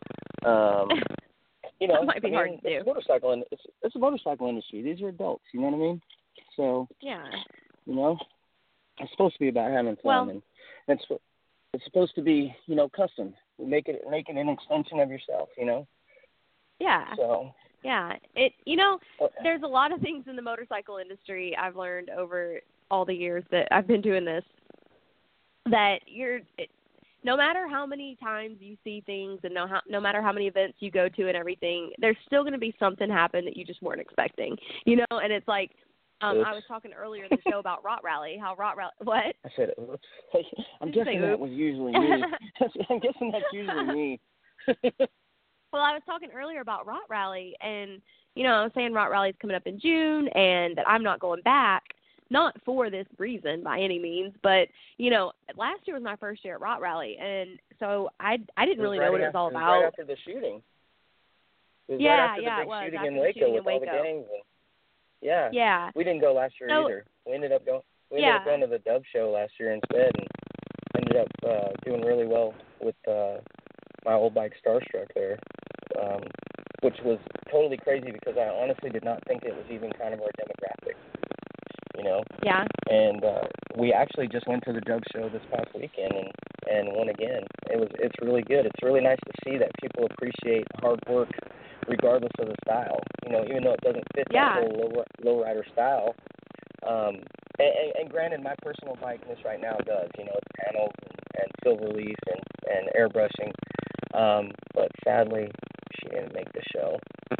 you know, that might be hard to do. It's a motorcycle industry. These are adults. You know what I mean? So yeah, you know, it's supposed to be about having fun, and it's supposed to be, you know, custom. make it an extension of yourself, you know. Yeah. So. Yeah. There's a lot of things in the motorcycle industry I've learned over all the years that I've been doing this, that no matter how many times you see things and no matter how many events you go to and everything, there's still going to be something happen that you just weren't expecting, you know. And it's like, I was talking earlier in the show about Rot Rally, what? I said, oops. I'm guessing that was usually me. I'm guessing that's usually me. Well, I was talking earlier about Rot Rally, and, you know, I was saying Rot Rally is coming up in June and that I'm not going back, not for this reason by any means, but, you know, last year was my first year at Rot Rally, and so I didn't really know what it was all about. It was right after the shooting. It was right after the big shooting in Waco with all the gangs. And, yeah. We didn't go last year either. We ended up going to the Dub Show last year instead, and ended up doing really well with my old bike Starstruck there, which was totally crazy because I honestly did not think it was even kind of our demographic, you know. Yeah. And we actually just went to the Dub Show this past weekend and won again. It's really good. It's really nice to see that people appreciate hard work regardless of the style, you know, even though it doesn't fit that whole lowrider style. And granted, my personal bikeness right now does, you know, it's panels and silver leaf and airbrushing. But sadly, she didn't make the show.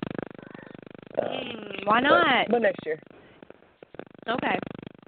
Why not? But next year. Okay.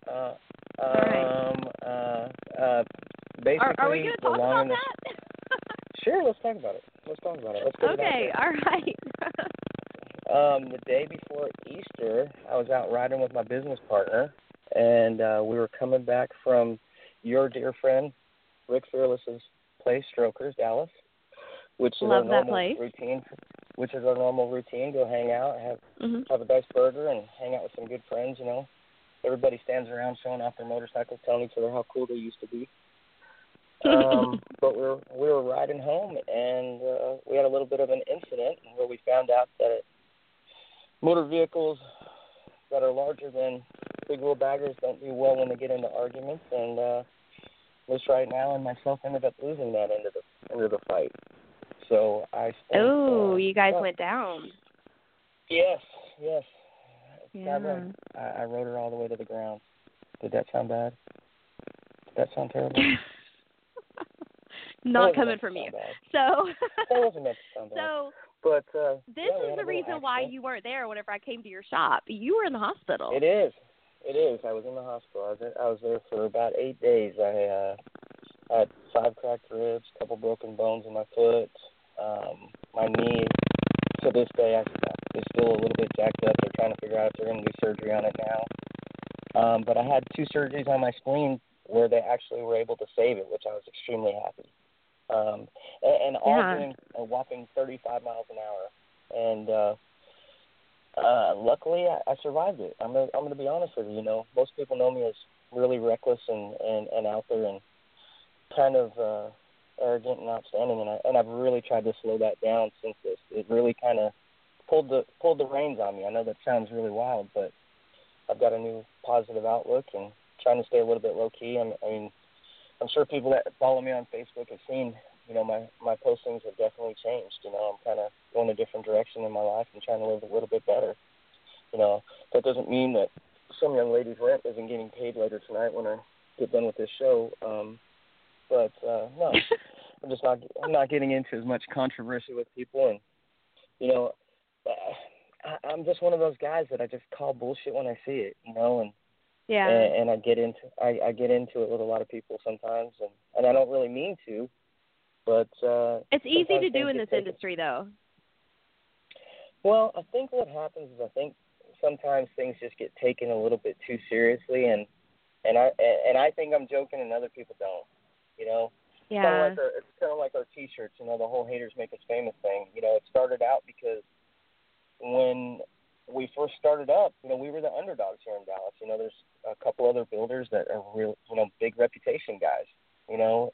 Basically, are we going to talk about that? Sure, let's talk about it. Let's go to that. Okay, all right. The day before Easter, I was out riding with my business partner, and we were coming back from your dear friend, Rick Fearless's place, Strokers, Dallas, which is our normal routine. Go hang out, have a nice burger, and hang out with some good friends, you know. Everybody stands around showing off their motorcycles, telling each other how cool they used to be. But we were riding home, and we had a little bit of an incident where we found out that motor vehicles that are larger than big wheel baggers don't do well when they get into arguments, and Miss Right Now and myself ended up losing that end of the fight. So I spent, you guys went down. Yes. Yeah. I rode her all the way to the ground. Did that sound bad? Did that sound terrible? Not coming from you. So. That wasn't meant to sound bad. So. But this is the reason why you weren't there whenever I came to your shop. You were in the hospital. It is. I was in the hospital. I was there for about 8 days. I had 5 cracked ribs, a couple broken bones in my foot. My knee, to this day, is still a little bit jacked up. They're trying to figure out if they're going to do surgery on it now. But I had 2 surgeries on my spleen where they actually were able to save it, which I was extremely happy. And all doing a whopping 35 miles an hour. And luckily, I survived it. I'm going to be honest with you. You know, most people know me as really reckless and out there and kind of arrogant and outstanding. And I've really tried to slow that down since this. It really kind of pulled the reins on me. I know that sounds really wild, but I've got a new positive outlook and trying to stay a little bit low key. I'm sure people that follow me on Facebook have seen, you know, my postings have definitely changed. You know, I'm kind of going a different direction in my life and trying to live a little bit better. You know, that doesn't mean that some young lady's rent isn't getting paid later tonight when I get done with this show. But no, I'm not getting into as much controversy with people. And, you know, I'm just one of those guys that I just call bullshit when I see it, you know, and I get into it with a lot a lot of people sometimes, and I don't really mean to, but it's easy to do in this industry, though. Well, I think what happens is I think sometimes things just get taken a little bit too seriously, and I think I'm joking, and other people don't. You know, yeah. It's kind of like our T-shirts. You know, the whole haters make us famous thing. You know, it started out because when we first started up, you know, we were the underdogs here in Dallas. You know, there's a couple other builders that are real, you know, big reputation guys, you know,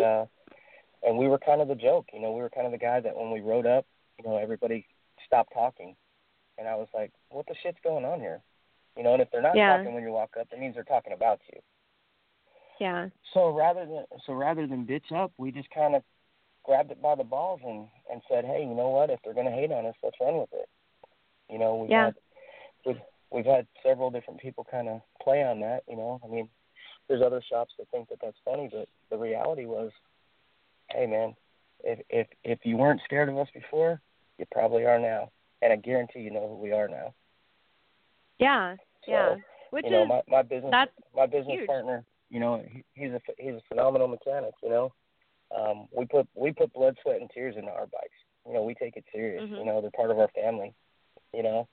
and we were kind of the joke. You know, we were kind of the guy that when we rode up, you know, everybody stopped talking. And I was like, what the shit's going on here? You know, and if they're not talking when you walk up, that means they're talking about you. Yeah. So rather than bitch up, we just kind of grabbed it by the balls and said, hey, you know what? If they're going to hate on us, let's run with it. You know, we've had several different people kind of play on that. You know, I mean, there's other shops that think that that's funny, but the reality was, hey, man, if you weren't scared of us before, you probably are now, and I guarantee you know who we are now. Yeah, so, yeah. Which you know, is my business huge. partner. You know, he's a phenomenal mechanic. You know, we put blood, sweat, and tears into our bikes. You know, we take it serious. Mm-hmm. You know, they're part of our family. You know,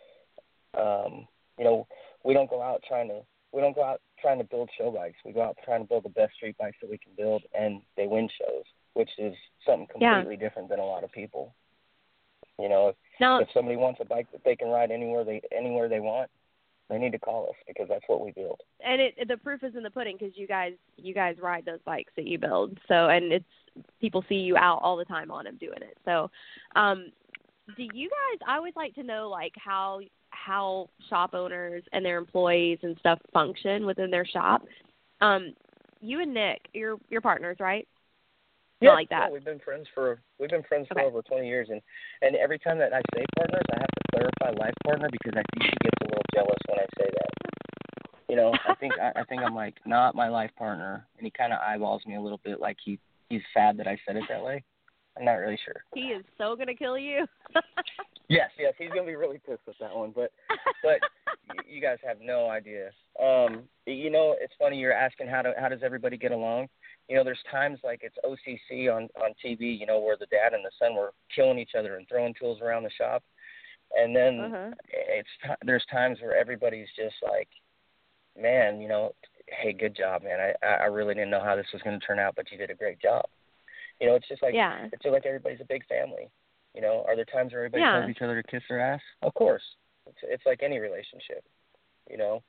we don't go out trying to build show bikes. We go out trying to build the best street bikes that we can build, and they win shows, which is something completely different than a lot of people. You know, if somebody wants a bike that they can ride anywhere they want, they need to call us because that's what we build. And the proof is in the pudding because you guys ride those bikes that you build. So, and it's people see you out all the time on them doing it. So, do you guys? I always like to know like how shop owners and their employees and stuff function within their shop. You and Nick, you're partners, right? Yeah, not like that. Yeah, we've been friends for over 20 years, and every time that I say partners, I have to clarify life partner because I think she gets a little jealous when I say that. You know, I think I'm like not my life partner, and he kind of eyeballs me a little bit like he's sad that I said it that way. I'm not really sure. He is so gonna kill you. Yes, he's gonna be really pissed with that one, but you guys have no idea. You know, it's funny you're asking how does everybody get along. You know, there's times like it's OCC on TV, you know, where the dad and the son were killing each other and throwing tools around the shop. And then there's times where everybody's just like, man, you know, hey, good job, man. I really didn't know how this was going to turn out, but you did a great job. You know, it's just like it's just like everybody's a big family. You know, are there times where everybody tells each other to kiss their ass? Of course. It's like any relationship, you know.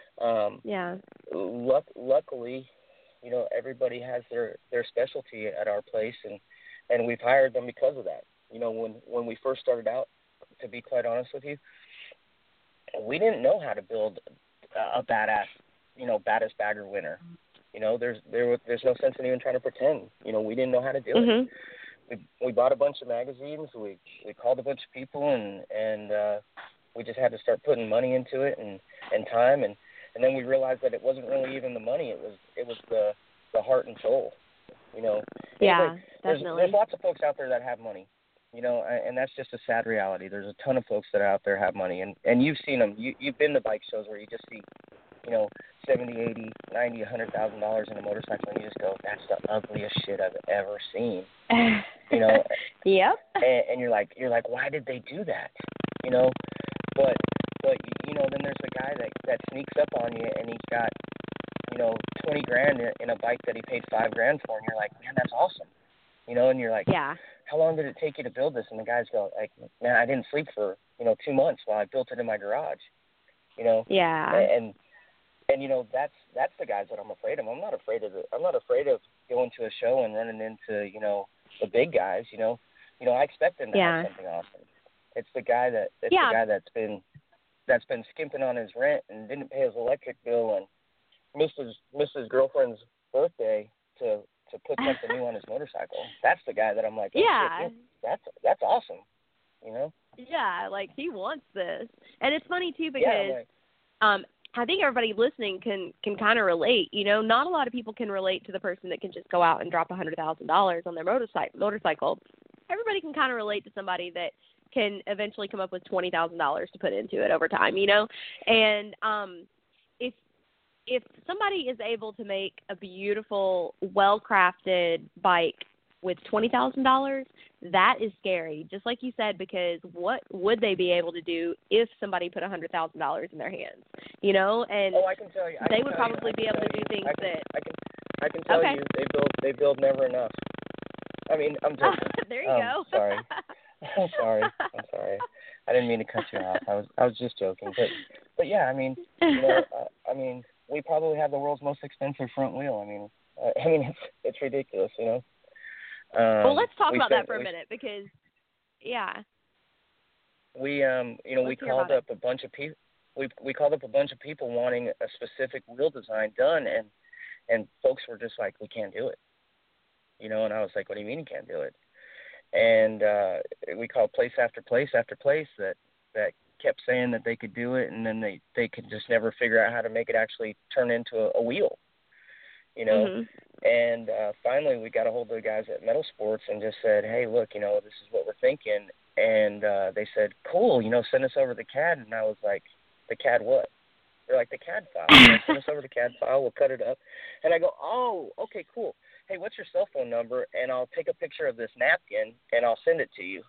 Luckily, you know, everybody has their specialty at our place, and we've hired them because of that. You know, when we first started out, to be quite honest with you, we didn't know how to build a badass, you know, baddest bagger winner. You know, there's no sense in even trying to pretend. You know, we didn't know how to do it. We bought a bunch of magazines. We called a bunch of people, and we just had to start putting money into it and time, and then we realized that it wasn't really even the money. It was the heart and soul. You know. Yeah, definitely. There's lots of folks out there that have money. You know, and that's just a sad reality. There's a ton of folks that are out there have money, and you've seen them. You've been to bike shows where you just see, you know, $70,000, $80,000, $90,000, $100,000 in a motorcycle, and you just go, that's the ugliest shit I've ever seen. You know. Yep. And you're like, why did they do that? You know, but you know, then there's the guy that sneaks up on you, and he's got, you know, $20,000 in a bike that he paid $5,000 for, and you're like, man, that's awesome. You know, and you're like, how long did it take you to build this? And the guys go, like, man, I didn't sleep for, you know, 2 months while I built it in my garage. You know. Yeah. And you know, that's the guys that I'm afraid of. I'm not afraid of going to a show and running into, you know, the big guys. You know, I expect them to have something awesome. It's the guy the guy that's been skimping on his rent and didn't pay his electric bill and missed his girlfriend's birthday to put something new on his motorcycle. That's the guy that I'm like, shit, that's awesome. You know? Yeah, like he wants this. And it's funny too because I think everybody listening can kind of relate. You know, not a lot of people can relate to the person that can just go out and drop $100,000 on their motorcycle. Everybody can kind of relate to somebody that can eventually come up with $20,000 to put into it over time, you know? And if somebody is able to make a beautiful, well-crafted bike with $20,000, that is scary, just like you said, because what would they be able to do if somebody put $100,000 in their hands, you know? And I can tell you, they would probably be able to do things I can tell you, they build never enough. I mean, I'm joking. There you go. Sorry. I'm sorry. I didn't mean to cut you off. I was just joking. But yeah, I mean, you know, we probably have the world's most expensive front wheel. I mean, it's ridiculous, you know. Well, let's talk about that for a minute because, we called up a bunch of people. We called up a bunch of people wanting a specific wheel design done, and folks were just like, we can't do it. you know, and I was like, what do you mean you can't do it? And we called place after place after place that kept saying that they could do it, and then they could just never figure out how to make it actually turn into a wheel, you know. And finally we got a hold of the guys at Metal Sports and just said, hey, look, you know, this is what we're thinking. And they said, cool, you know, send us over the CAD. And I was like, the CAD what? They're like, the CAD file. You know, send us over the CAD file. We'll cut it up. And I go, oh, okay, cool. Hey, what's your cell phone number? And I'll take a picture of this napkin, and I'll send it to you.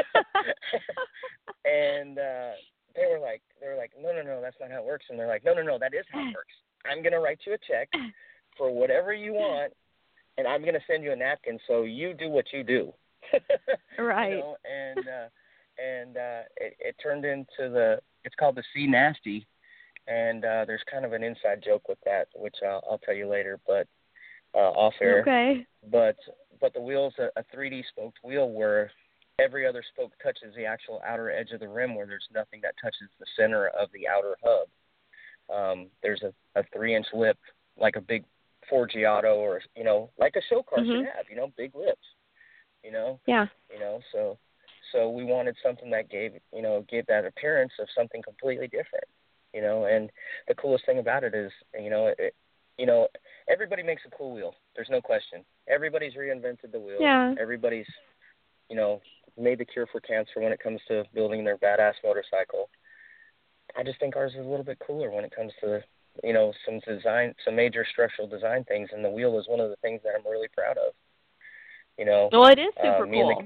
And they were like, no, that's not how it works. And they're like, no, that is how it works. I'm going to write you a check for whatever you want, and I'm going to send you a napkin, so you do what you do. Right. You know? And it turned into it's called the C Nasty. And there's kind of an inside joke with that, which I'll tell you later, but off air. Okay. But the wheel's a 3D spoked wheel where every other spoke touches the actual outer edge of the rim, where there's nothing that touches the center of the outer hub. There's a 3-inch lip, like a big Ford Giotto, or, you know, like a show car should have, you know, big lips, you know? Yeah. You know, so we wanted something that gave that appearance of something completely different. You know, and the coolest thing about it is, you know, everybody makes a cool wheel. There's no question. Everybody's reinvented the wheel. Yeah. Everybody's, you know, made the cure for cancer when it comes to building their badass motorcycle. I just think ours is a little bit cooler when it comes to, you know, some major structural design things, and the wheel is one of the things that I'm really proud of. You know. Well, it is super cool.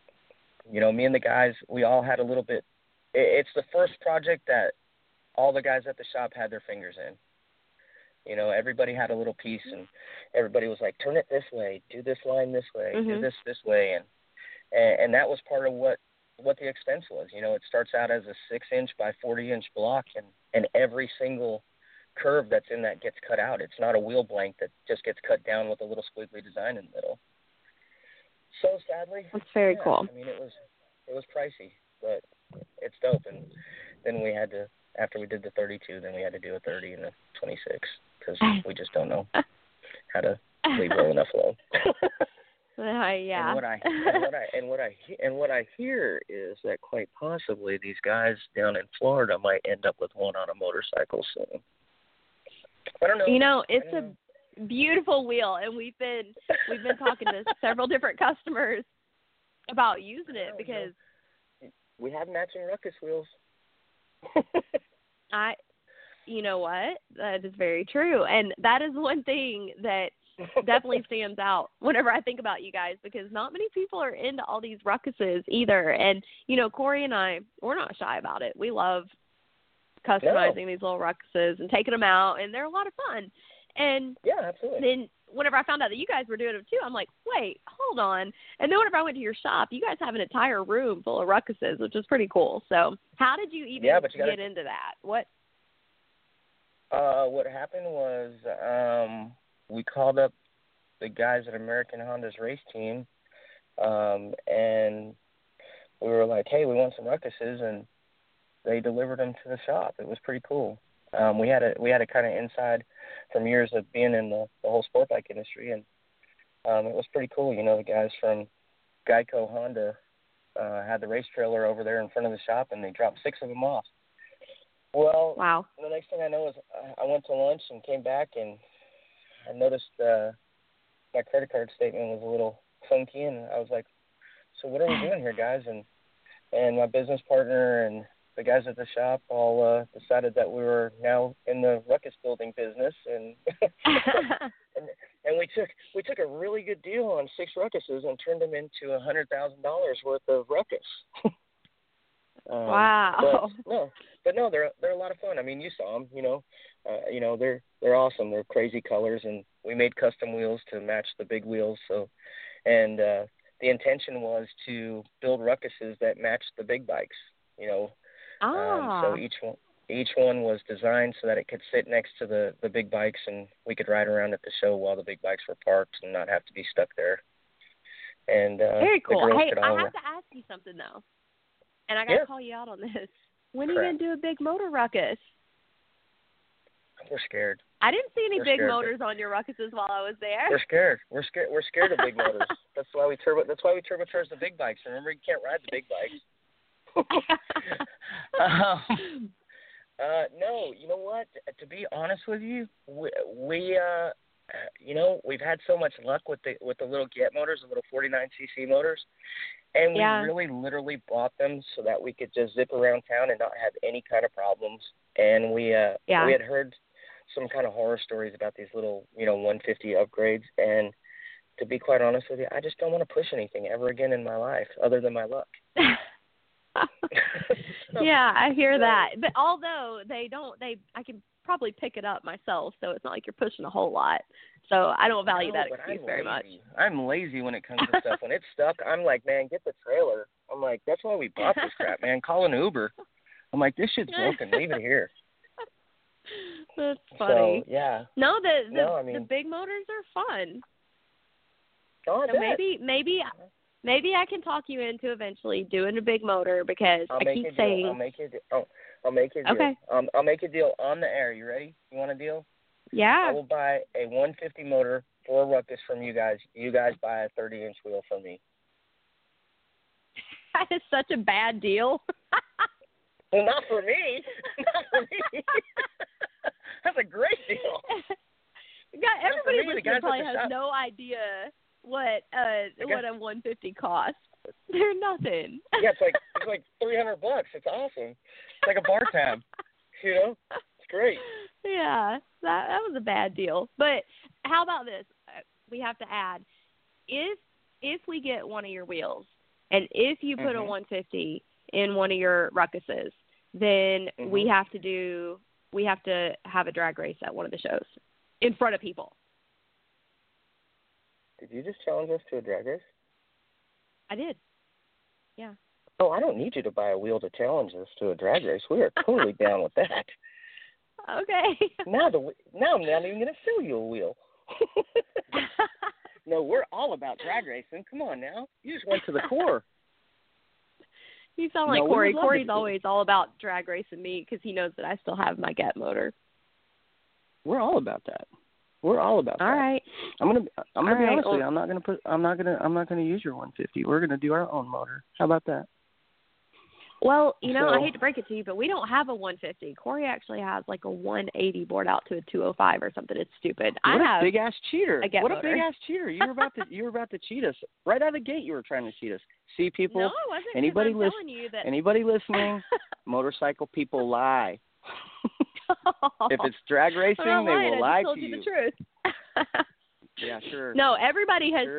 Me and the guys, we all had a little bit. It's the first project that all the guys at the shop had their fingers in. You know, everybody had a little piece, and everybody was like, turn it this way, do this line this way, do this way. And that was part of what the expense was. You know, it starts out as a 6-inch by 40-inch block, and every single curve that's in that gets cut out. It's not a wheel blank that just gets cut down with a little squiggly design in the middle. So sadly, that's very cool. I mean, it was pricey, but it's dope. And then we had to, after we did the 32, then we had to do a 30 and a 26 because we just don't know how to leave well enough alone. Yeah. And what I hear is that quite possibly these guys down in Florida might end up with one on a motorcycle soon. I don't know. You know, it's a beautiful wheel, and we've been talking to several different customers about using it because we have matching ruckus wheels. You know what? That is very true, and that is one thing that definitely stands out whenever I think about you guys, because not many people are into all these ruckuses either. And you know, Corey and I, we're not shy about it. We love customizing these little ruckuses and taking them out, and they're a lot of fun. And yeah, absolutely. Then whenever I found out that you guys were doing them too, I'm like, wait, hold on. And then whenever I went to your shop, you guys have an entire room full of ruckuses, which is pretty cool. So how did you even get into that? What happened was we called up the guys at American Honda's race team, and we were like, hey, we want some ruckuses, and they delivered them to the shop. It was pretty cool. We had a kind of inside from years of being in the whole sport bike industry, and it was pretty cool. You know, the guys from Geico Honda had the race trailer over there in front of the shop, and they dropped 6 of them off. Well, wow. The next thing I know is I went to lunch and came back, and I noticed my credit card statement was a little funky, and I was like, so what are we doing here, guys? And my business partner and the guys at the shop all decided that we were now in the ruckus building business, and and we took a really good deal on 6 ruckuses and turned them into $100,000 worth of ruckus. Wow. But no, they're a lot of fun. I mean, you saw them. You know, they're awesome. They're crazy colors, and we made custom wheels to match the big wheels. So, and the intention was to build ruckuses that matched the big bikes. You know. So each one was designed so that it could sit next to the big bikes, and we could ride around at the show while the big bikes were parked and not have to be stuck there. And very cool. Hey, I have to ask you something though, and I got to call you out on this. When are you gonna do a big motor ruckus? We're scared. I didn't see any We're big scared, motors on your Ruckuses while I was there. We're scared. We're scared of big motors. That's why we turbocharge the big bikes. Remember, you can't ride the big bikes. No, you know what? To be honest with you, we we've had so much luck with the little Get motors, the little 49cc motors, and we really literally bought them so that we could just zip around town and not have any kind of problems. And we had heard some kind of horror stories about these little 150 upgrades, and to be quite honest with you, I just don't want to push anything ever again in my life other than my luck. Yeah, I hear that. But although I can probably pick it up myself, so it's not like you're pushing a whole lot. So I don't value that excuse very much. I'm lazy when it comes to stuff. When it's stuck, I'm like, man, get the trailer. I'm like, that's why we bought this crap, man. Call an Uber. I'm like, this shit's broken. Leave it here. That's funny. So, yeah. No, the big motors are fun. Oh, so maybe I can talk you into eventually doing a big motor because I'll make a deal. I'll make a deal. Okay. I'll make a deal on the air. You ready? You want a deal? Yeah. I will buy a 150 motor for a Ruckus from you guys. You guys buy a 30-inch wheel from me. That is such a bad deal. Well, not for me. Not for me. That's a great deal. God, everybody listening probably has no idea what a 150 costs. They're nothing. Yeah, it's like $300. It's awesome. It's like a bar tab. It's great. Yeah, that was a bad deal. But how about this? We have to add, if we get one of your wheels, and if you put a 150 in one of your Ruckuses, then we have to have a drag race at one of the shows in front of people. Did you just challenge us to a drag race? I did. Yeah. Oh, I don't need you to buy a wheel to challenge us to a drag race. We are totally down with that. Okay. Now I'm not even going to sell you a wheel. No, we're all about drag racing. Come on now. You just went to the core. You sound like Corey. Corey's always all about drag racing me because he knows that I still have my Get motor. We're all about that. We're all about that. All right. I'm gonna be honest with you. I'm not gonna use your 150. We're gonna do our own motor. How about that? Well, I hate to break it to you, but we don't have a 150. Corey actually has like a 180 bored out to a 205 or something. It's stupid. What a big ass cheater! What a big ass cheater! You were about to cheat us right out of the gate. You were trying to cheat us. See, people. No, I wasn't. Anybody listening? Motorcycle people lie. If it's drag racing, they will lie to you. I told you the truth. Yeah, sure. No, everybody has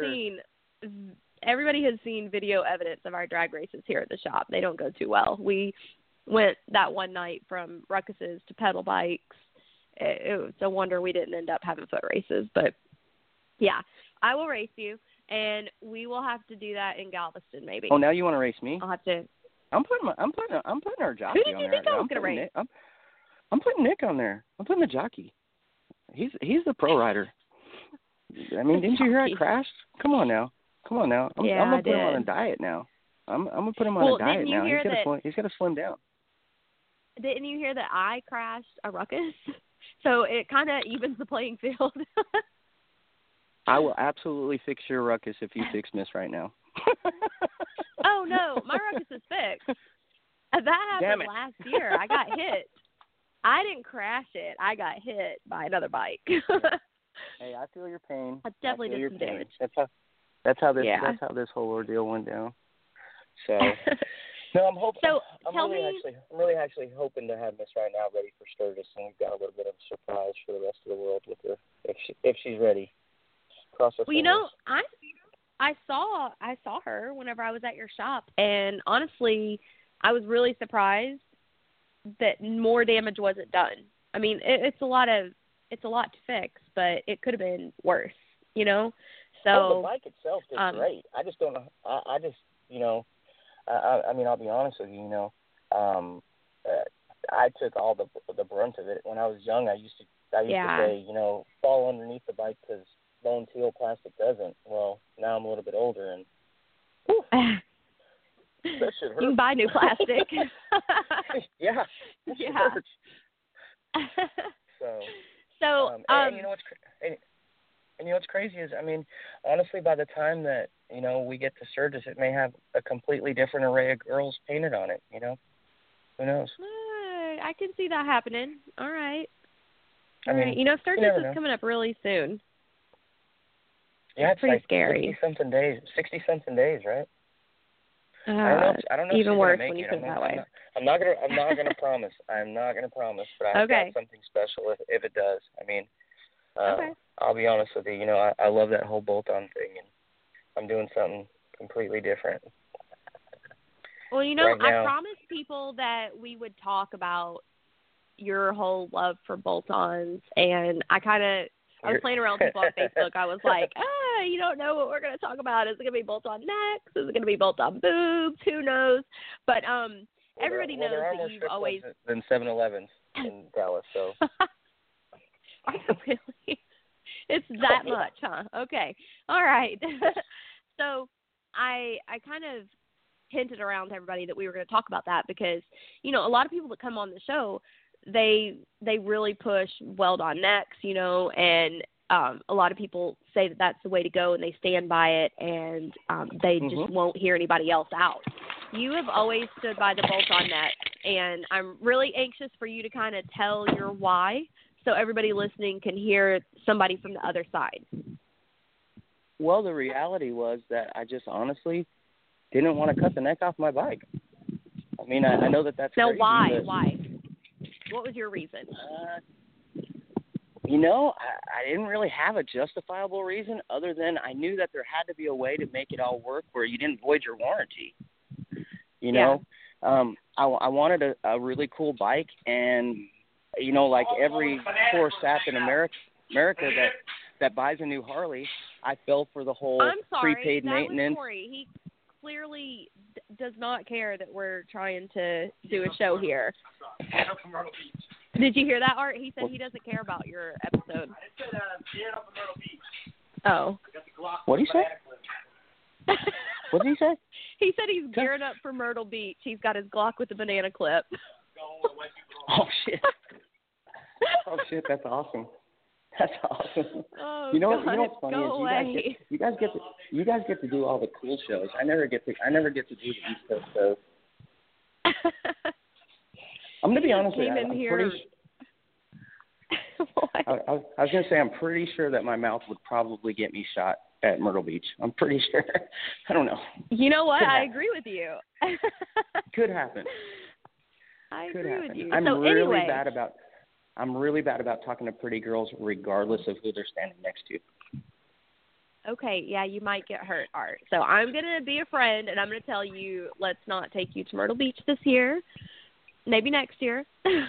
seen video evidence of our drag races here at the shop. They don't go too well. We went that one night from Ruckuses to pedal bikes. It was a wonder we didn't end up having foot races. But, yeah, I will race you, and we will have to do that in Galveston maybe. Oh, now you want to race me? I'll have to. I'm putting our jockey on there. Who did you think I was going to race? I'm putting Nick on there. I'm putting the jockey. He's the pro rider. I mean, didn't you hear I crashed? Come on now. I'm gonna put him on a diet now. I'm gonna put him on a diet now. He's got to slim down. Didn't you hear that I crashed a Ruckus? So it kind of evens the playing field. I will absolutely fix your Ruckus if you fix Miss right now. Oh no, my Ruckus is fixed. That happened last year. I got hit. I didn't crash it. I got hit by another bike. Hey, I feel your pain. I definitely did some damage. That's how this whole ordeal went down. So no, I'm hoping. So I'm really actually hoping to have Miss right now ready for Sturgis, and we've got a little bit of a surprise for the rest of the world with her if she's ready. Cross her fingers. I saw her whenever I was at your shop, and honestly, I was really surprised that more damage wasn't done. I mean, it's a lot to fix, but it could have been worse, So the bike itself did great. I just don't know. I mean, I'll be honest with you. I took all the brunt of it when I was young. I used to say, fall underneath the bike because bone teal plastic doesn't. Well, now I'm a little bit older and. That should hurt. You can buy new plastic. Yeah. Yeah. So, and you know what's and you know what's crazy is, I mean, honestly, by the time that we get to Sturgis, it may have a completely different array of girls painted on it. Who knows? I can see that happening. All right. I mean, Sturgis is coming up really soon. Yeah, it's pretty like scary. 60-something days, right? I don't know. Even if worse make when you it. put it that way. I'm not gonna promise. I'm not gonna promise, but I've got something special if it does. I mean, I'll be honest with you. I love that whole bolt-on thing, and I'm doing something completely different. Well, right now, I promised people that we would talk about your whole love for bolt-ons, and I was playing around with people on Facebook. I was like, you don't know what we're going to talk about. Is it going to be bolt-on necks? Is it going to be bolt-on boobs? Who knows? But everybody knows there are that more you've strip always clubs than 7-Elevens in Dallas, so. Are you really? It's that much, huh? Okay. All right. So I kind of hinted around to everybody that we were going to talk about that because, a lot of people that come on the show, they really push weld-on necks, and a lot of people say that that's the way to go, and they stand by it, and they just won't hear anybody else out. You have always stood by the bolt-on neck, and I'm really anxious for you to kind of tell your why so everybody listening can hear somebody from the other side. Well, the reality was that I just honestly didn't want to cut the neck off my bike. I mean, I know that's now, crazy. Why? But, why? What was your reason? I didn't really have a justifiable reason other than I knew that there had to be a way to make it all work where you didn't void your warranty. I wanted a really cool bike, and, like every poor sap in America that buys a new Harley, I fell for the whole prepaid maintenance. Was Corey. He clearly does not care that we're trying to do a show here. Did you hear that, Art? He said he doesn't care about your episode. I said gearing up for Myrtle Beach. Oh. What did he say? What did he say? He said he's gearing up for Myrtle Beach. He's got his Glock with the banana clip. Oh, shit. Oh, shit, that's awesome. That's awesome. Oh, you know God, what's funny is you guys get to do all the cool shows. I never get to do the East Coast shows. I'm gonna be honest with you. I was gonna say I'm pretty sure that my mouth would probably get me shot at Myrtle Beach. I'm pretty sure. I don't know. You know what? I agree with you. Could happen. I agree with you. I'm really bad about talking to pretty girls regardless of who they're standing next to. Okay, yeah, you might get hurt, Art. So I'm going to be a friend, and I'm going to tell you, let's not take you to Myrtle Beach this year. Maybe next year.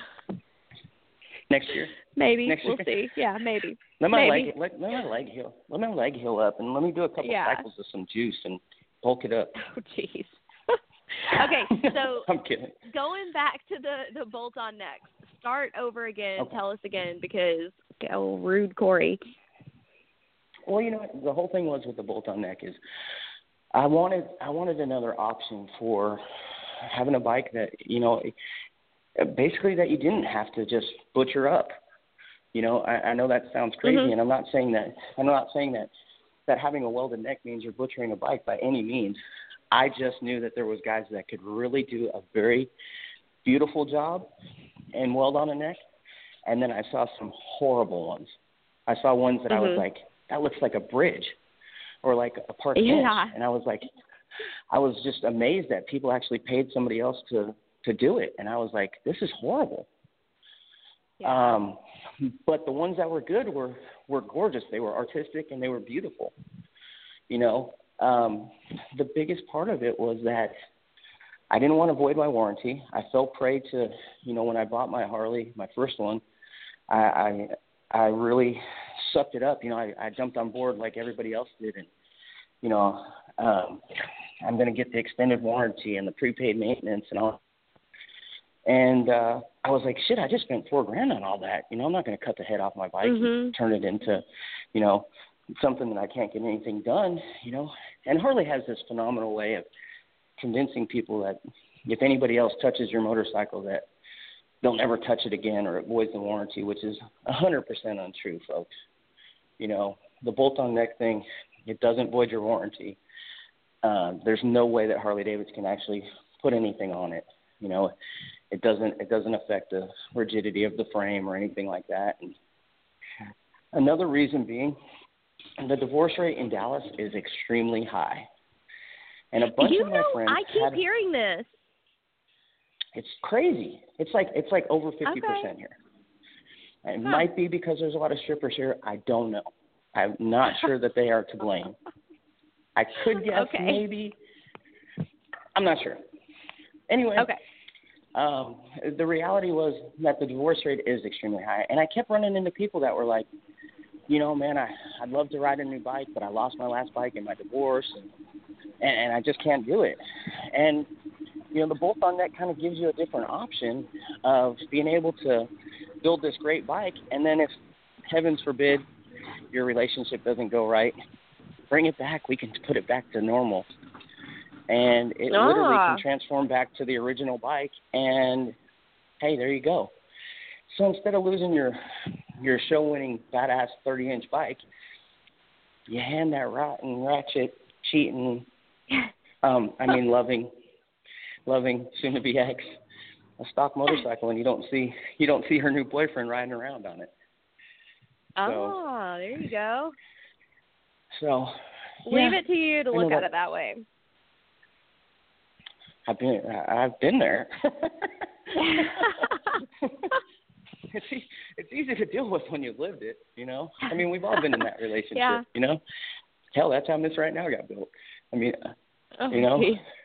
Next year? Maybe. Next year? We'll see. Yeah, maybe. Let my leg heal up, and let me do a couple cycles of some juice and bulk it up. Oh, jeez. Okay, so I'm kidding. Going back to the bolt-on necks, start over again. Okay. Tell us again because, rude Corey. Well, the whole thing was with the bolt-on neck is I wanted another option for having a bike that, basically that you didn't have to just butcher up. I know that sounds crazy, and I'm not saying that having a welded neck means you're butchering a bike by any means. I just knew that there was guys that could really do a very beautiful job and weld on a neck, and then I saw some horrible ones. I saw ones that I was like, that looks like a bridge or like a park bench, and I was just amazed that people actually paid somebody else to do it, and I was like, this is horrible. Yeah. But the ones that were good were gorgeous. They were artistic and they were beautiful. The biggest part of it was that I didn't want to void my warranty. I fell prey to, when I bought my Harley, my first one, I really sucked it up. I jumped on board like everybody else did, and I'm going to get the extended warranty and the prepaid maintenance and all. And I was like, shit, I just spent $4,000 on all that. I'm not going to cut the head off my bike and turn it into, something that I can't get anything done, And Harley has this phenomenal way of convincing people that if anybody else touches your motorcycle, that they'll never touch it again or it voids the warranty, which is 100% untrue, folks. You know, the bolt-on neck thing, it doesn't void your warranty. There's no way that Harley-Davidson can actually put anything on it. You know, it doesn't affect the rigidity of the frame or anything like that. And another reason being, the divorce rate in Dallas is extremely high. And a bunch of my friends I keep hearing this. It's crazy. It's like over 50% here. It might be because there's a lot of strippers here. I don't know. I'm not sure that they are to blame. I could guess maybe. I'm not sure. Anyway, the reality was that the divorce rate is extremely high. And I kept running into people that were like, you know, man, I'd love to ride a new bike, but I lost my last bike in my divorce, and I just can't do it. And, you know, the bolt-on neck kind of gives you a different option of being able to build this great bike, and then if, heavens forbid, your relationship doesn't go right, bring it back. We can put it back to normal. And it literally can transform back to the original bike, and, hey, there you go. So instead of losing your show-winning, badass 30-inch bike, you hand that rotten, ratchet, cheating, loving, soon-to-be ex, a stock motorcycle, and you don't see her new boyfriend riding around on it. So, there you go. So, leave it to you to look at it that way. I've been there. It's easy to deal with when you've lived it, you know. I mean, we've all been in that relationship, you know. Hell, that's how Miss Right Now got built. I mean, you know.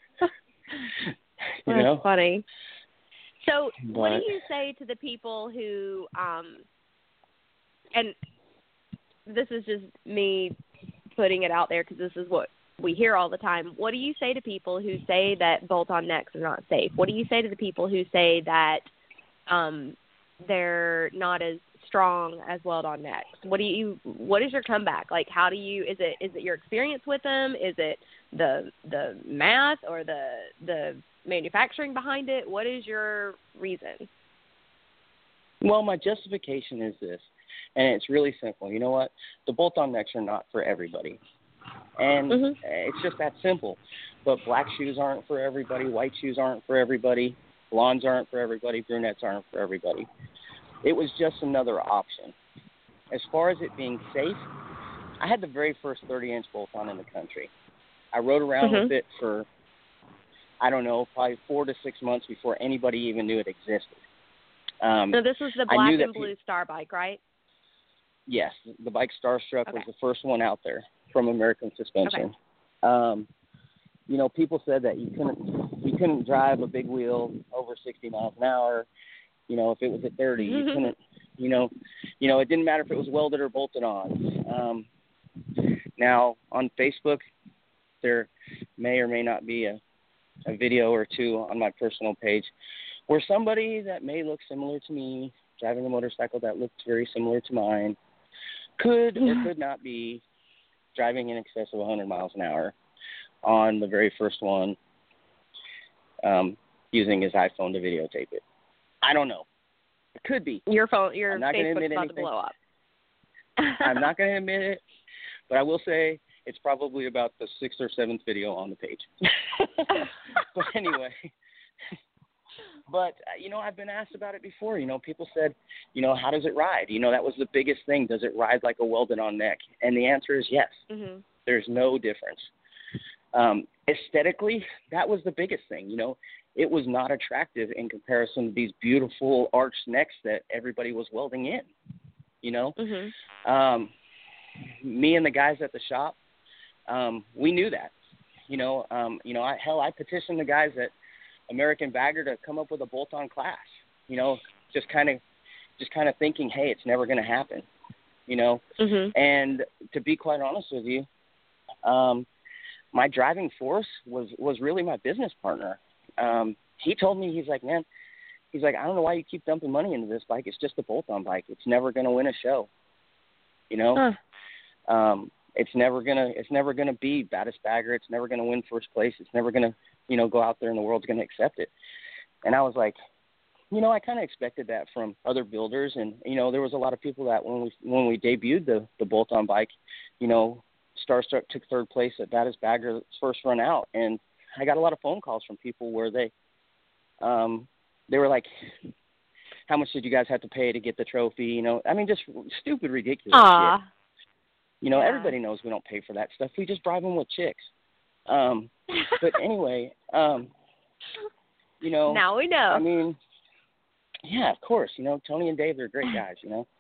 That's funny. So, what do you say to the people who, and this is just me putting it out there because this is what we hear all the time. What do you say to people who say that bolt-on necks are not safe? What do you say to the people who say that they're not as strong as weld-on necks? What is your comeback? Like, how do you, is it your experience with them? Is it the math or the manufacturing behind it? What is your reason? Well, my justification is this, and it's really simple. You know what? The bolt-on necks are not for everybody. And it's just that simple. But black shoes aren't for everybody. White shoes aren't for everybody. Blondes aren't for everybody. Brunettes aren't for everybody. It was just another option. As far as it being safe, I had the very first 30-inch bolt-on in the country. I rode around with it for, I don't know, probably 4 to 6 months before anybody even knew it existed. So this was the black and blue Star bike, right? Yes, the bike Starstruck was the first one out there from American Suspension. You know, people said that you couldn't drive a big wheel over 60 miles an hour. You know, if it was at 30, you couldn't. You know, it didn't matter if it was welded or bolted on. Now on Facebook, there may or may not be a video or two on my personal page where somebody that may look similar to me, driving a motorcycle that looks very similar to mine, could or could not be driving in excess of 100 miles an hour on the very first one, using his iPhone to videotape it. I don't know. It could be. Your Facebook's about to blow up. I'm not going to admit it, but I will say it's probably about the 6th or 7th video on the page. But anyway, you know, I've been asked about it before. You know, people said, you know, how does it ride? You know, that was the biggest thing. Does it ride like a welded-on neck? And the answer is yes. There's no difference. Aesthetically, that was the biggest thing. You know, it was not attractive in comparison to these beautiful arched necks that everybody was welding in. You know, me and the guys at the shop, we knew that. I petitioned the guys at American Bagger to come up with a bolt-on class. You know, just kind of thinking, hey, it's never going to happen. You know, and to be quite honest with you, my driving force was really my business partner. He told me, he's like, man, I don't know why you keep dumping money into this bike. It's just a bolt-on bike. It's never going to win a show. You know, it's never gonna be baddest bagger. It's never gonna win first place. It's never gonna, you know, go out there and the world's gonna accept it. And I was like, I kind of expected that from other builders, and there was a lot of people that when we debuted the bolt-on bike, Starstruck took third place at Baddest Bagger's first run out, and I got a lot of phone calls from people where they were like, "How much did you guys have to pay to get the trophy?" Just stupid, ridiculous shit. Yeah. Everybody knows we don't pay for that stuff. We just bribe them with chicks. But anyway, now we know. Yeah, of course. Tony and Dave, they're great guys.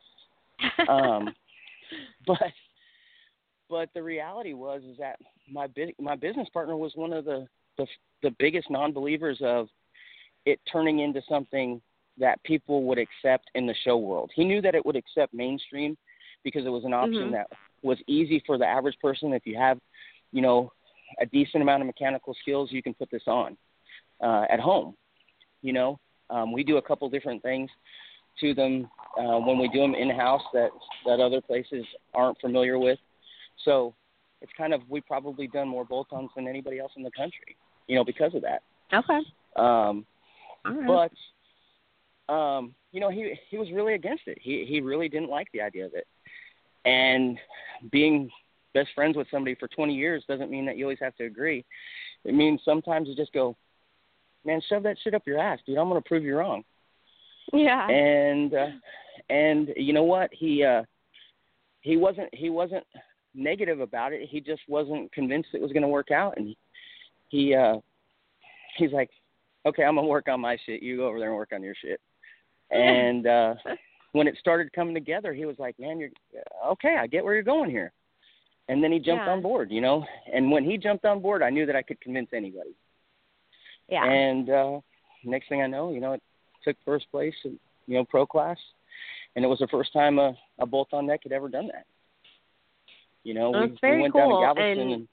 But the reality is that my business partner was one of the biggest non-believers of it turning into something that people would accept in the show world. He knew that it would accept mainstream because it was an option that was easy for the average person. If you have, a decent amount of mechanical skills, you can put this on at home. We do a couple different things to them when we do them in-house that other places aren't familiar with. So it's we've probably done more bolt-ons than anybody else in the country, because of that. Okay. All right. But, he was really against it. He really didn't like the idea of it. And being best friends with somebody for 20 years doesn't mean that you always have to agree. It means sometimes you just go, man, shove that shit up your ass, dude. I'm going to prove you wrong. Yeah. And you know what? He wasn't negative about it. He just wasn't convinced it was going to work out. And he's like, okay, I'm going to work on my shit. You go over there and work on your shit. And when it started coming together, he was like, man, you're okay. I get where you're going here. And then he jumped on board, And when he jumped on board, I knew that I could convince anybody. Yeah. And next thing I know, it took first place in, pro class. And it was the first time a bolt-on neck had ever done that. We went down to Galveston.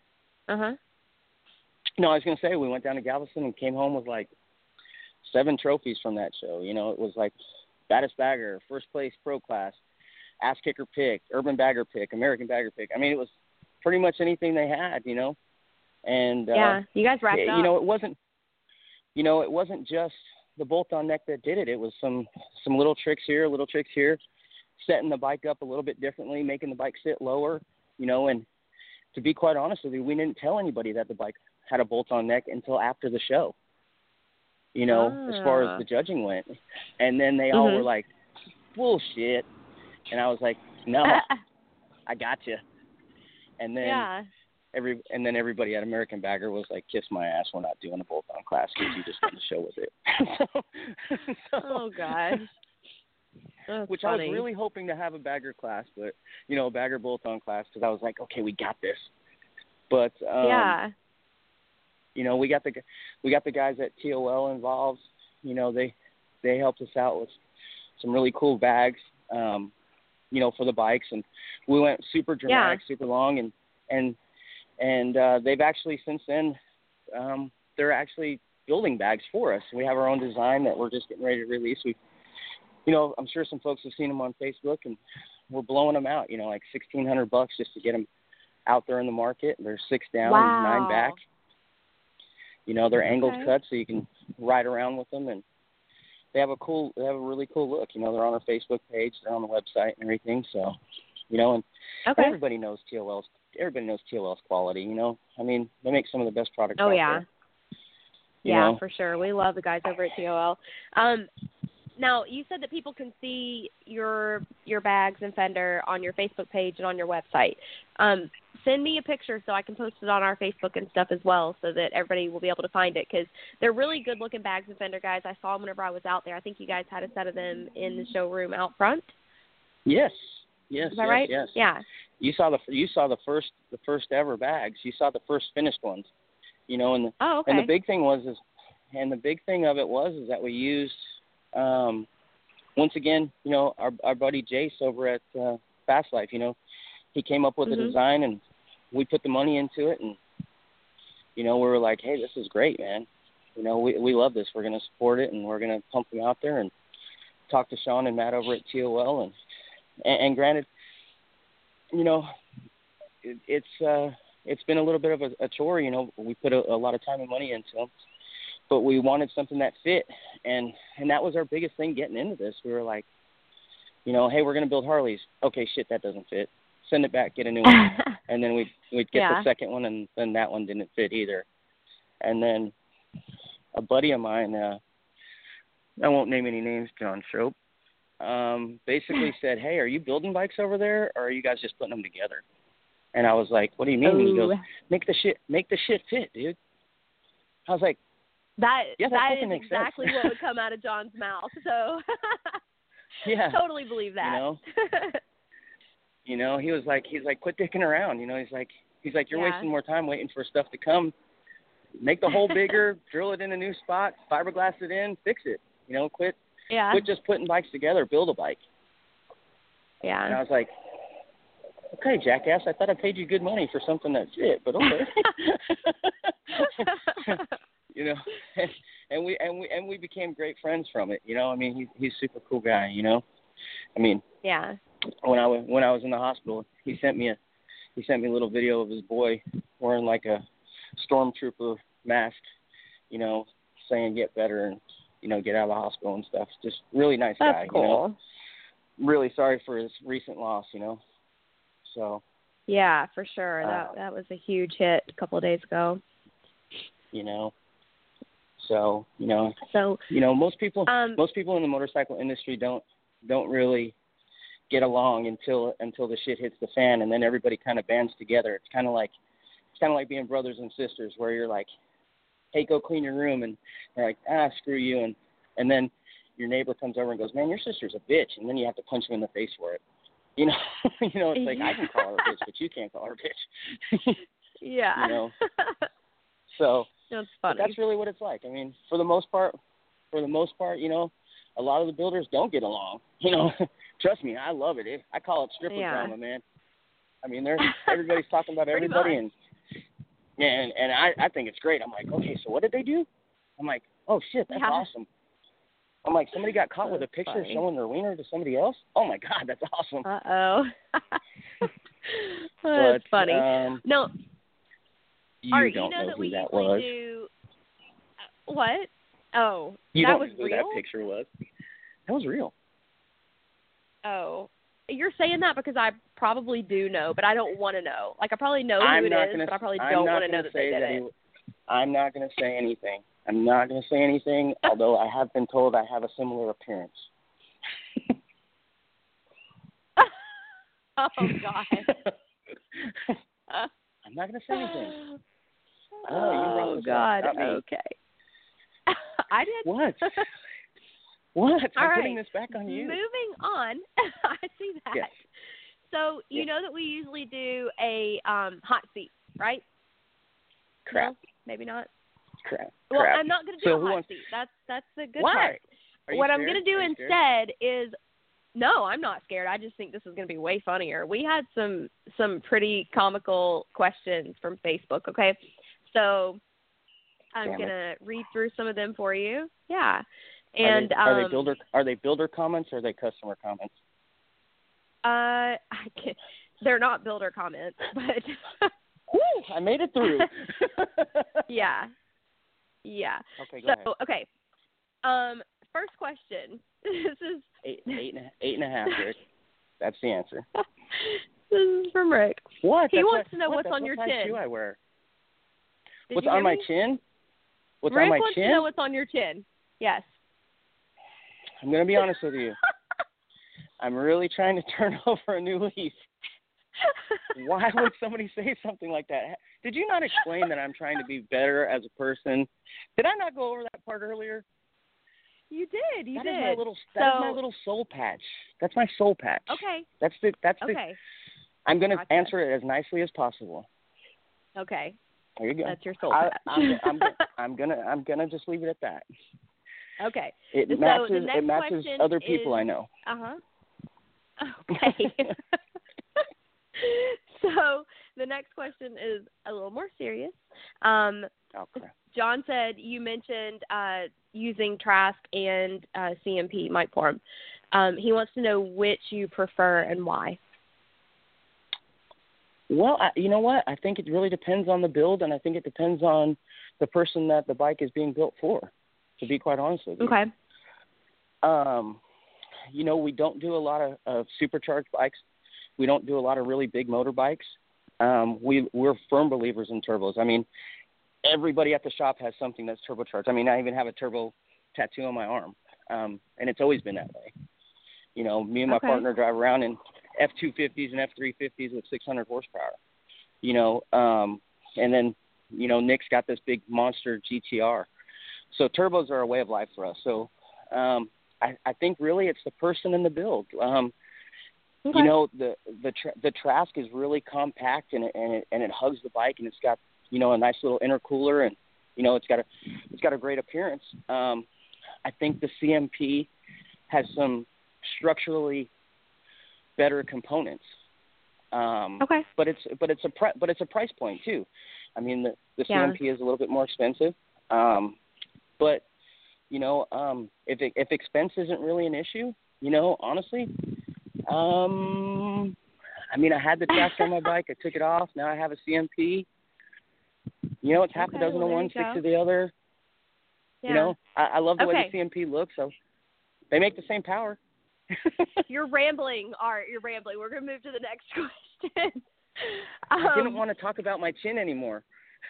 No, I was going to say, we went down to Galveston and came home with like 7 trophies from that show. It was like Baddest Bagger, first place pro class, Ass Kicker pick, Urban Bagger pick, American Bagger pick. It was pretty much anything they had, And you guys wrapped up. It wasn't just the bolt-on neck that did it. It was some little tricks here, setting the bike up a little bit differently, making the bike sit lower, And to be quite honest with you, we didn't tell anybody that the bike had a bolt-on neck until after the show. As far as the judging went. And then they all were like, bullshit. And I was like, no, I got you. And then everybody at American Bagger was like, kiss my ass, we're not doing a bolt-on class because you just did the show with it. Oh, gosh. Which funny. I was really hoping to have a bagger class, but, a bagger bolt-on class because I was like, okay, we got this. But, we got the guys at TOL involved. They helped us out with some really cool bags, for the bikes, and we went super dramatic, super long, and they've actually since then they're actually building bags for us. We have our own design that we're just getting ready to release. I'm sure some folks have seen them on Facebook, and we're blowing them out. Like $1,600 just to get them out there in the market. They're 6 down, 9 back. They're angled cuts, so you can ride around with them, and they have a really cool look. They're on our Facebook page, they're on the website and everything. So, and everybody knows TOL's quality. They make some of the best products out there. Yeah, for sure. We love the guys over at TOL. Now, you said that people can see your bags and fender on your Facebook page and on your website. Send me a picture so I can post it on our Facebook and stuff as well so that everybody will be able to find it because they're really good-looking bags and fender, guys. I saw them whenever I was out there. I think you guys had a set of them in the showroom out front. Yes. Is that right? Yes. Yeah. You saw the first ever bags. You saw the first finished ones. And the big thing of it was that we used once again, our buddy Jace over at Fast Life, he came up with a design and we put the money into it, and we were like, hey, this is great, man. We love this. We're going to support it, and we're going to pump them out there and talk to Sean and Matt over at TOL. And granted, it's been a little bit of a chore. We put a lot of time and money into them, but we wanted something that fit, and that was our biggest thing getting into this. We were like, you know, hey, we're going to build Harleys. Okay, shit, that doesn't fit. Send it back, get a new one. And then we'd get the second one, and then that one didn't fit either. And then a buddy of mine, I won't name any names, John Schroep, basically said, hey, are you building bikes over there, or are you guys just putting them together? And I was like, what do you mean? And he goes, make the shit fit, dude. I was like, that is exactly what would come out of John's mouth. So yeah, totally believe that. You know, he's like, quit dicking around. You know, he's like, you're wasting more time waiting for stuff to come. Make the hole bigger, drill it in a new spot, fiberglass it in, fix it. You know, quit just putting bikes together, build a bike. Yeah. And I was like, okay, jackass, I thought I paid you good money for something that fit, but okay. You know, and we became great friends from it. You know, I mean, he's a super cool guy. You know, I mean, yeah. When I was in the hospital, he sent me a little video of his boy wearing like a stormtrooper mask, you know, saying get better and, you know, get out of the hospital and stuff. Just really nice guy. That's cool. You know? Really sorry for his recent loss, you know. So. Yeah, for sure. That was a huge hit a couple of days ago. You know. So, you know, most people in the motorcycle industry don't really get along until the shit hits the fan, and then everybody kind of bands together. It's kind of like being brothers and sisters, where you're like, hey, go clean your room, and they're like, screw you, and then your neighbor comes over and goes, man, your sister's a bitch, and then you have to punch him in the face for it. You know, it's like, I can call her a bitch, but you can't call her a bitch. Yeah. You know. So that's funny. That's really what it's like. I mean, for the most part, you know, a lot of the builders don't get along. You know, trust me, I love it. I call it stripper drama, man. I mean, everybody's talking about everybody, and I think it's great. I'm like, okay, so what did they do? I'm like, oh shit, that's awesome. I'm like, somebody got caught with a picture showing their wiener to somebody else? Oh my God, that's awesome. Uh-oh. That's funny. No. You don't know who that was. What? Oh, you that don't was know who real? That picture was. That was real. Oh, you're saying that because I probably do know, but I don't want to know. Like, I probably know who it is, but I probably don't want to know that they did it. I'm not going to say anything. Although I have been told I have a similar appearance. Oh, God. I'm not going to say anything. Oh, God. Okay. I did. What? What? I'm All putting right. this back on you. Moving on. I see that. Yes. So, you know that we usually do a hot seat, right? Crap. No, maybe not. Crap. Well, I'm not going to do a hot seat. That's the good part. What I'm going to do instead is, no, I'm not scared. I just think this is going to be way funnier. We had some pretty comical questions from Facebook, okay? So I'm going to read through some of them for you. Yeah. And are they builder comments or are they customer comments? They're not builder comments, but woo, I made it through. Yeah. Okay, go ahead. Okay. First question. This is eight and a half, Rick. That's the answer. This is from Rick. What? He wants to know what's on your chin. What shoe I wear? What's on my chin? What's Rick on my chin? wants to know what's on your chin. Yes. I'm going to be honest with you. I'm really trying to turn over a new leaf. Why would somebody say something like that? Did you not explain that I'm trying to be better as a person? Did I not go over that part earlier? You did. That is my little soul patch. That's my soul patch. Okay. That's the. Okay. I'm going to answer it as nicely as possible. Okay. There you go. That's your soul patch. I'm gonna just leave it at that. Okay. It matches other people I know. Okay. So the next question is a little more serious. John said you mentioned using Trask and CMP mic form. He wants to know which you prefer and why. Well, you know what? I think it really depends on the build, and I think it depends on the person that the bike is being built for, to be quite honest with you. Okay. You know, we don't do a lot of supercharged bikes. We don't do a lot of really big motorbikes. We're firm believers in turbos. I mean, everybody at the shop has something that's turbocharged. I mean, I even have a turbo tattoo on my arm, and it's always been that way. You know, me and my partner drive around in F250s and F350s with 600 horsepower. You know, and then, you know, Nick's got this big monster GTR. So turbos are a way of life for us. So I think really it's the person and the build. You know, the Trask is really compact and it hugs the bike, and it's got, you know, a nice little intercooler, and you know it's got a great appearance. I think the CMP has some structurally better components. But it's a price point too. I mean the CMP is a little bit more expensive. But you know, if expense isn't really an issue, you know, honestly, I mean, I had the Trask on my bike. I took it off. Now I have a CMP. You know, it's half a dozen of one, six of the other. Yeah. You know, I love the way the CMP looks. So they make the same power. You're rambling, Art. You're rambling. We're going to move to the next question. I didn't want to talk about my chin anymore.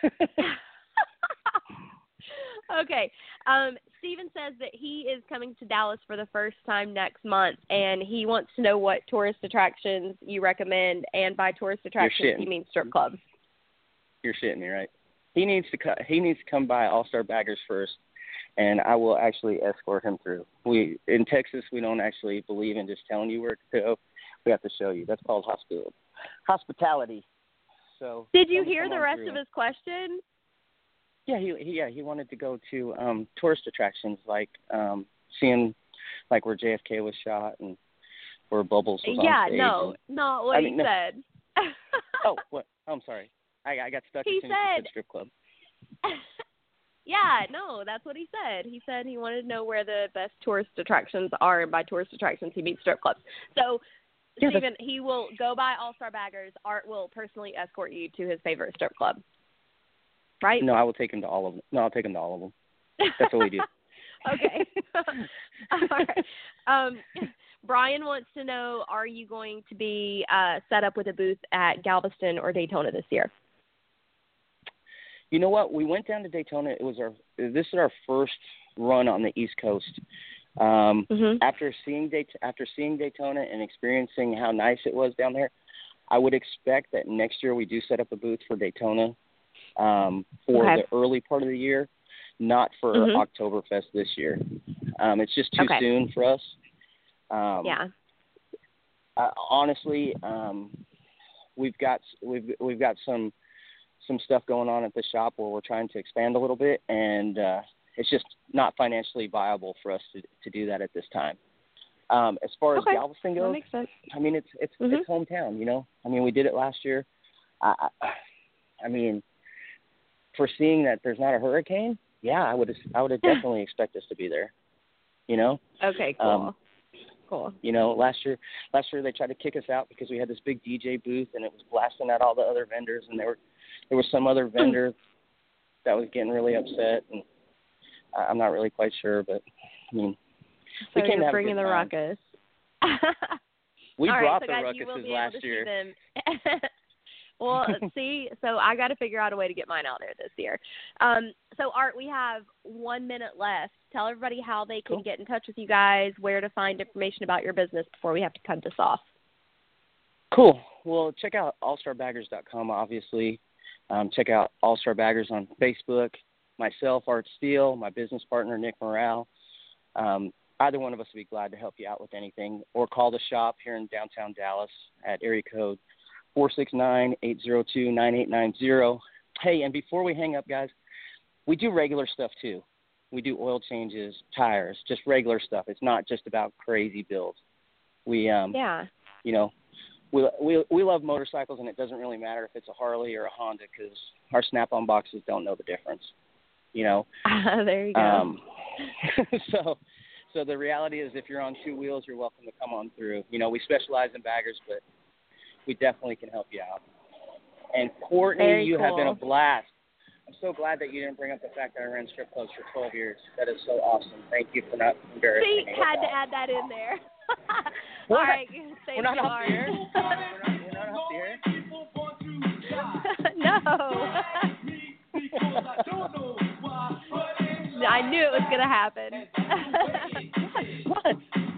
Okay. Steven says that he is coming to Dallas for the first time next month, and he wants to know what tourist attractions you recommend. And by tourist attractions, he means strip clubs. You're shitting me, right? He needs to come by All-Star Baggers first, and I will actually escort him through. In Texas, we don't actually believe in just telling you where to go. We have to show you. That's called hospitality. So did you hear the rest of his question? Yeah, he wanted to go to tourist attractions like seeing like where JFK was shot and where Bubbles was on stage. Yeah, not what he said. Oh, what? Oh, I'm sorry. I got stuck as soon as you said strip club. Yeah, no, that's what he said. He said he wanted to know where the best tourist attractions are, and by tourist attractions he means strip clubs. So, yeah, Steven, he will go by All-Star Baggers. Art will personally escort you to his favorite strip club. Right? No, I will take him to all of them. No, I'll take him to all of them. That's what we do. Okay. All right. Brian wants to know, are you going to be set up with a booth at Galveston or Daytona this year? You know what? We went down to Daytona. This is our first run on the East Coast. After seeing Daytona and experiencing how nice it was down there, I would expect that next year we do set up a booth for Daytona for the early part of the year, not for Oktoberfest this year. It's just too soon for us. Honestly, we've got some stuff going on at the shop where we're trying to expand a little bit, and it's just not financially viable for us to do that at this time. As far as Galveston goes, that makes sense. I mean, it's hometown, you know. I mean, we did it last year. I mean, foreseeing that there's not a hurricane, I would have definitely expect us to be there, you know. Okay, cool. Cool. You know, last year they tried to kick us out because we had this big DJ booth and it was blasting at all the other vendors, and there was some other vendor that was getting really upset, and I'm not really quite sure, but I mean, so we came to have bringing the ruckus. We brought the guys, ruckuses last year. Well, see, so I got to figure out a way to get mine out there this year. So, Art, we have 1 minute left. Tell everybody how they can get in touch with you guys, where to find information about your business before we have to cut this off. Cool. Well, check out allstarbaggers.com, obviously. Check out All-Star Baggers on Facebook. Myself, Art Steele, my business partner, Nick Morale. Either one of us would be glad to help you out with anything, or call the shop here in downtown Dallas at area code 469-802-9890. Hey, and before we hang up, guys, we do regular stuff too. We do oil changes, tires, just regular stuff. It's not just about crazy builds. We, you know, we love motorcycles, and it doesn't really matter if it's a Harley or a Honda because our Snap-on boxes don't know the difference. You know. There you go. So the reality is, if you're on two wheels, you're welcome to come on through. You know, we specialize in baggers, but we definitely can help you out. And Courtney, you have been a blast. I'm so glad that you didn't bring up the fact that I ran strip clubs for 12 years. That is so awesome. Thank you for not embarrassing See, me. had to add that in there. All What? right, We're not off the air? We're not off the air? No. I knew it was going to happen. What?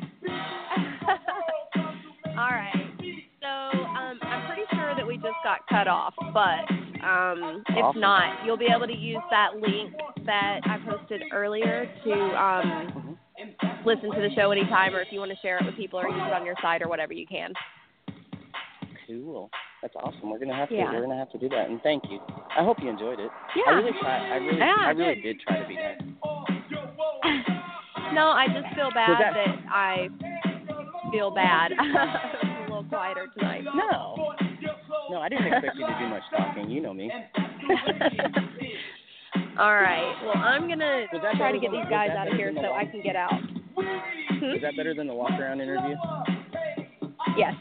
All right. So I'm pretty sure that we just got cut off, but if not, you'll be able to use that link that I posted earlier to listen to the show anytime, or if you want to share it with people or use it on your site or whatever you can. Cool. That's awesome. We're gonna have to. Yeah. We're gonna have to do that. And thank you. I hope you enjoyed it. Yeah. I really tried. I really did try to be nice. No, I just feel bad that I feel bad. I was a little quieter tonight. No, I didn't expect you to do much talking. You know me. All right. Well, I'm gonna try to get these guys out of here so I can get out. Is that better than the walk-around interview? Yes.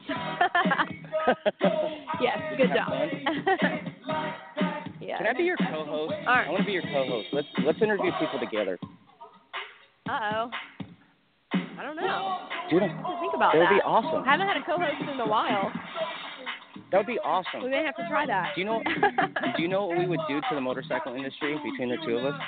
Yes. Good job. Yeah. Can I be your co-host? All right. I want to be your co-host. Let's interview people together. Uh-oh. I don't know. Dude, I have to think about that that. would be awesome. I haven't had a co-host in a while. That would be awesome. We may have to try that. Do you know what we would do to the motorcycle industry between the two of us?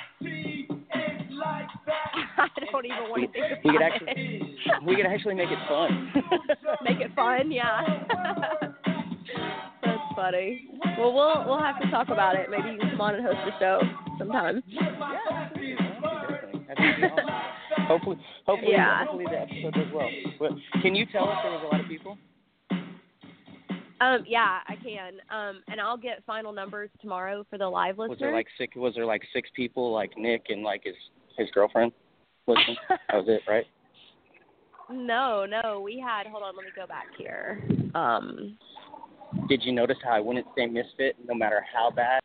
I don't even want to think about We could actually make it fun. Make it fun, yeah. That's funny. Well, we'll have to talk about it. Maybe you can come on and host the show sometime. Yeah, definitely. That'd be awesome. Hopefully the episode does well. But can you tell if there was a lot of people? Yeah, I can. And I'll get final numbers tomorrow for the live listeners. Was there like six people, like Nick and like his girlfriend listening? That was it, right? No, we had. Hold on, let me go back here. Did you notice how I wouldn't say misfit no matter how bad